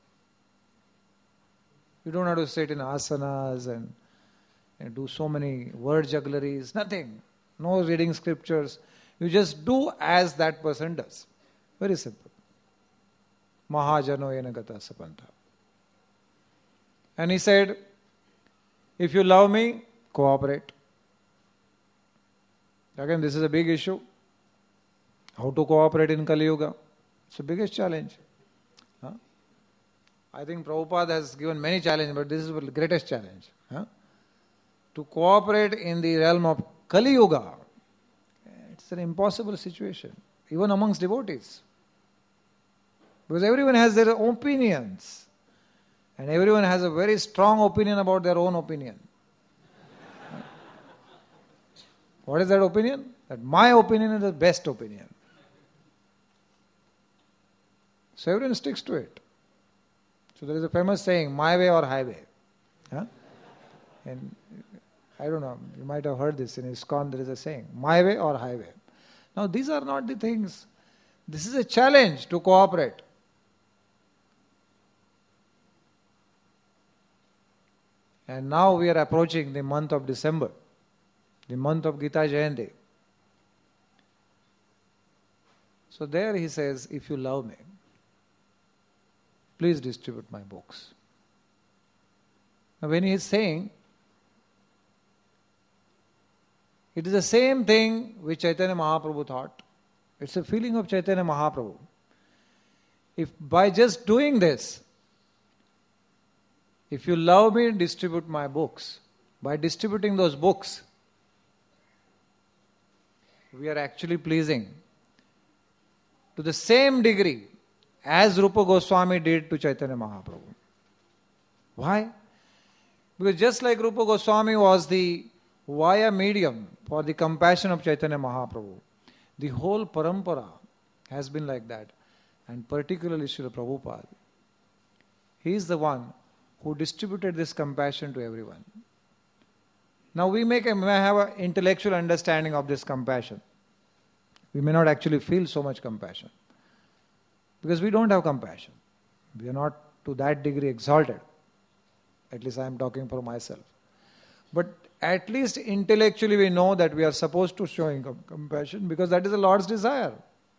You don't have to sit in asanas and do so many word juggleries. Nothing. No reading scriptures. You just do as that person does. Very simple. Mahajano yena gata sapanta. And he said, if you love me, cooperate. Again, this is a big issue. How to cooperate in Kali Yuga? It's the biggest challenge. I think Prabhupada has given many challenges, but this is the greatest challenge. To cooperate in the realm of Kali Yuga, it's an impossible situation, even amongst devotees. Because everyone has their opinions. And everyone has a very strong opinion about their own opinion. What is that opinion? That my opinion is the best opinion. So everyone sticks to it. So there is a famous saying, my way or highway. And I don't know, you might have heard this in ISKCON, there is a saying, my way or highway. Now these are not the things. This is a challenge to cooperate. And now we are approaching the month of December, the month of Gita Jayanti. So there he says, if you love me, please distribute my books. Now when he is saying, it is the same thing which Chaitanya Mahaprabhu thought. It's a feeling of Chaitanya Mahaprabhu. If by just doing this, if you love me, distribute my books. By distributing those books, we are actually pleasing to the same degree as Rupa Goswami did to Chaitanya Mahaprabhu. Why? Because just like Rupa Goswami was the via medium for the compassion of Chaitanya Mahaprabhu, the whole parampara has been like that. And particularly Srila Prabhupada. He is the one who distributed this compassion to everyone. Now we may have an intellectual understanding of this compassion. We may not actually feel so much compassion. Because we don't have compassion. We are not to that degree exalted. At least I am talking for myself. But at least intellectually we know that we are supposed to show compassion because that is the Lord's desire.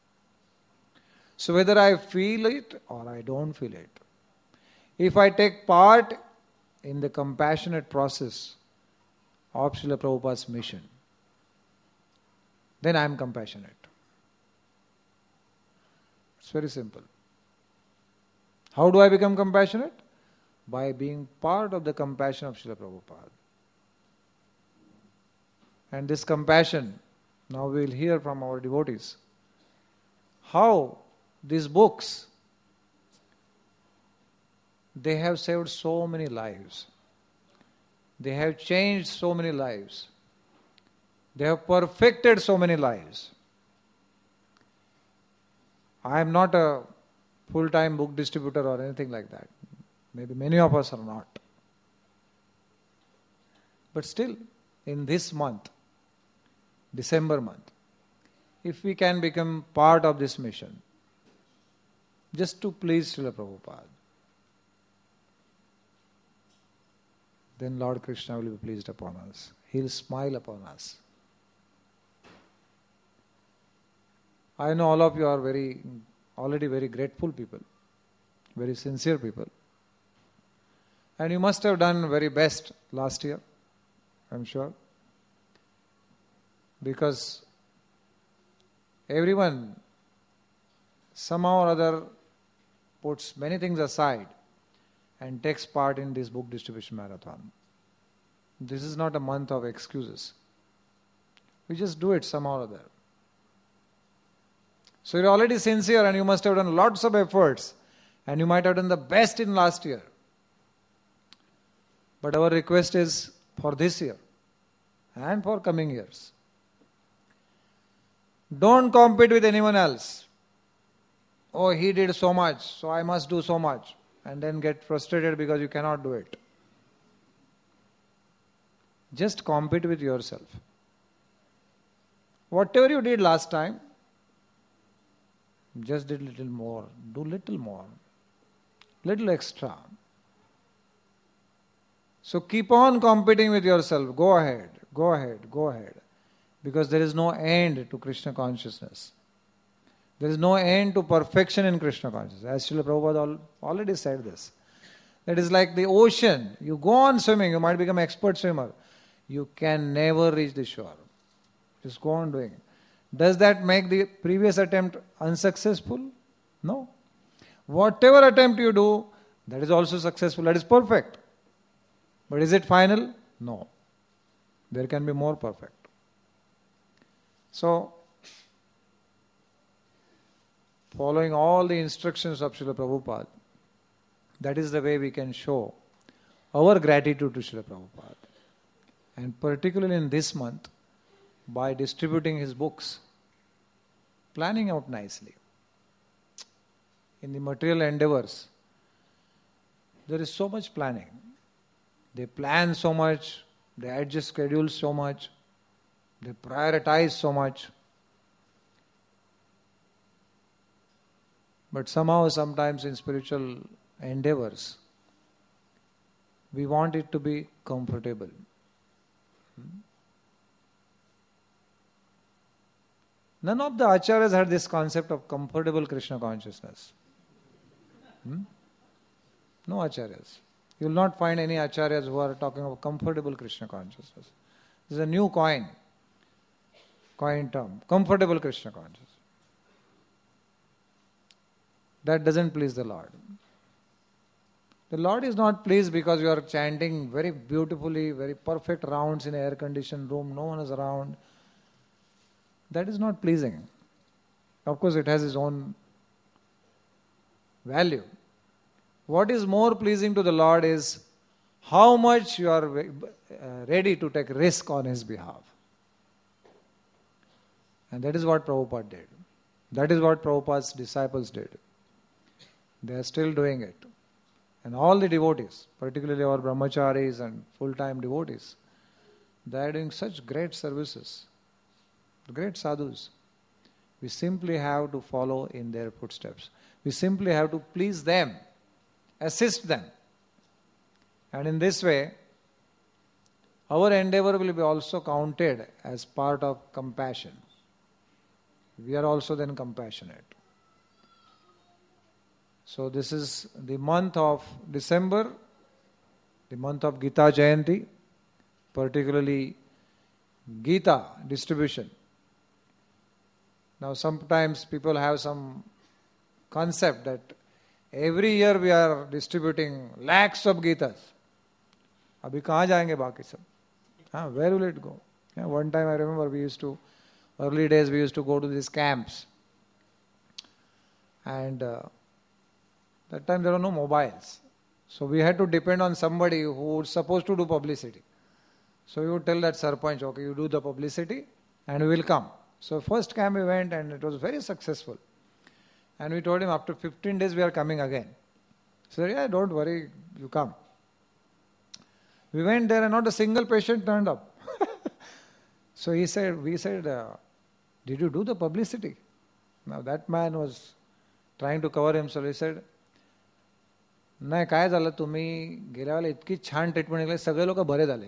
So whether I feel it or I don't feel it, if I take part in the compassionate process of Srila Prabhupada's mission, then I am compassionate. It's very simple. How do I become compassionate? By being part of the compassion of Srila Prabhupada. And this compassion, now we will hear from our devotees, how these books, they have saved so many lives. They have changed so many lives. They have perfected so many lives. I am not a full-time book distributor or anything like that. Maybe many of us are not. But still, in this month, December month, if we can become part of this mission, just to please Srila Prabhupada, then Lord Krishna will be pleased upon us. He will smile upon us. I know all of you are already very grateful people, very sincere people. And you must have done very best last year, I'm sure. Because everyone somehow or other puts many things aside and takes part in this book distribution marathon. This is not a month of excuses. We just do it somehow or other. So you're already sincere and you must have done lots of efforts and you might have done the best in last year. But our request is for this year and for coming years. Don't compete with anyone else. Oh, he did so much, so I must do so much. And then get frustrated because you cannot do it. Just compete with yourself. Whatever you did last time, just did little more, do little more, little extra. So keep on competing with yourself. Go ahead, go ahead, go ahead. Because there is no end to Krishna consciousness. There is no end to perfection in Krishna consciousness. As Srila Prabhupada already said this. That is like the ocean. You go on swimming, you might become an expert swimmer. You can never reach the shore. Just go on doing it. Does that make the previous attempt unsuccessful? No. Whatever attempt you do, that is also successful. That is perfect. But is it final? No. There can be more perfect. So, following all the instructions of Srila Prabhupada, that is the way we can show our gratitude to Srila Prabhupada. And particularly in this month, by distributing his books, planning out nicely. In the material endeavors, there is so much planning. They plan so much, they adjust schedules so much, they prioritize so much. But somehow, sometimes in spiritual endeavors, we want it to be comfortable. None of the acharyas had this concept of comfortable Krishna consciousness. No acharyas. You will not find any acharyas who are talking of comfortable Krishna consciousness. This is a new coin term, comfortable Krishna consciousness. That doesn't please the Lord. The Lord is not pleased because you are chanting very beautifully, very perfect rounds in an air-conditioned room, no one is around. That is not pleasing. Of course, it has its own value. What is more pleasing to the Lord is how much you are ready to take risk on His behalf. And that is what Prabhupada did. That is what Prabhupada's disciples did. They are still doing it. And all the devotees, particularly our brahmacharis and full-time devotees, they are doing such great services, great sadhus. We simply have to follow in their footsteps. We simply have to please them, assist them. And in this way, our endeavor will be also counted as part of compassion. We are also then compassionate. So this is the month of December, the month of Gita Jayanti, particularly Gita distribution. Now sometimes people have some concept that every year we are distributing lakhs of Gitas. Abhi kahan jayenge baki sab? Where will it go? One time I remember early days we used to go to these camps. And that time there were no mobiles. So we had to depend on somebody who was supposed to do publicity. So we would tell that Sarpanch, okay, you do the publicity and we will come. So first camp we went and it was very successful. And we told him after 15 days we are coming again. He said, yeah, don't worry, you come. We went there and not a single patient turned up. So we said, did you do the publicity? Now that man was trying to cover himself. He said, नाही काय झालं तुम्ही गेल्या वेळेला इतकी छान treatment केली सगळे लोक बरे झाले.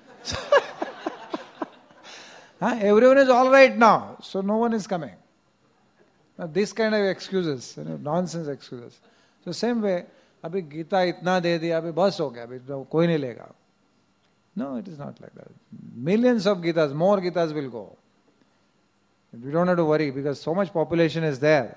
Everyone is all right now, so no one is coming. Now, this kind of excuses, nonsense excuses. So same way, अभी गीता इतना दे दिया, अभी बस हो गया, अभी कोई नहीं लेगा. No, it is not like that. Millions of Gitas, more Gitas will go. We don't have to worry because so much population is there.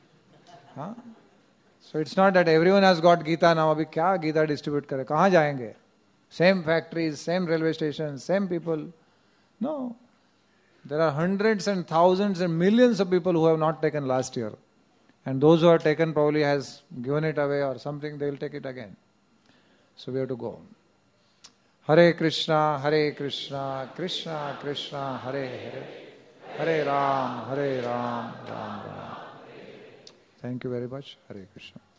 So it's not that everyone has got Gita now. अभी क्या Gita distribute करे? कहाँ जाएंगे? Same factories, same railway stations, same people. No. There are hundreds and thousands and millions of people who have not taken last year. And those who have taken probably has given it away or something, they will take it again. So we have to go. Hare Krishna, Krishna Krishna, Hare Hare, Hare Ram, Ram Ram. Thank you very much. Hare Krishna.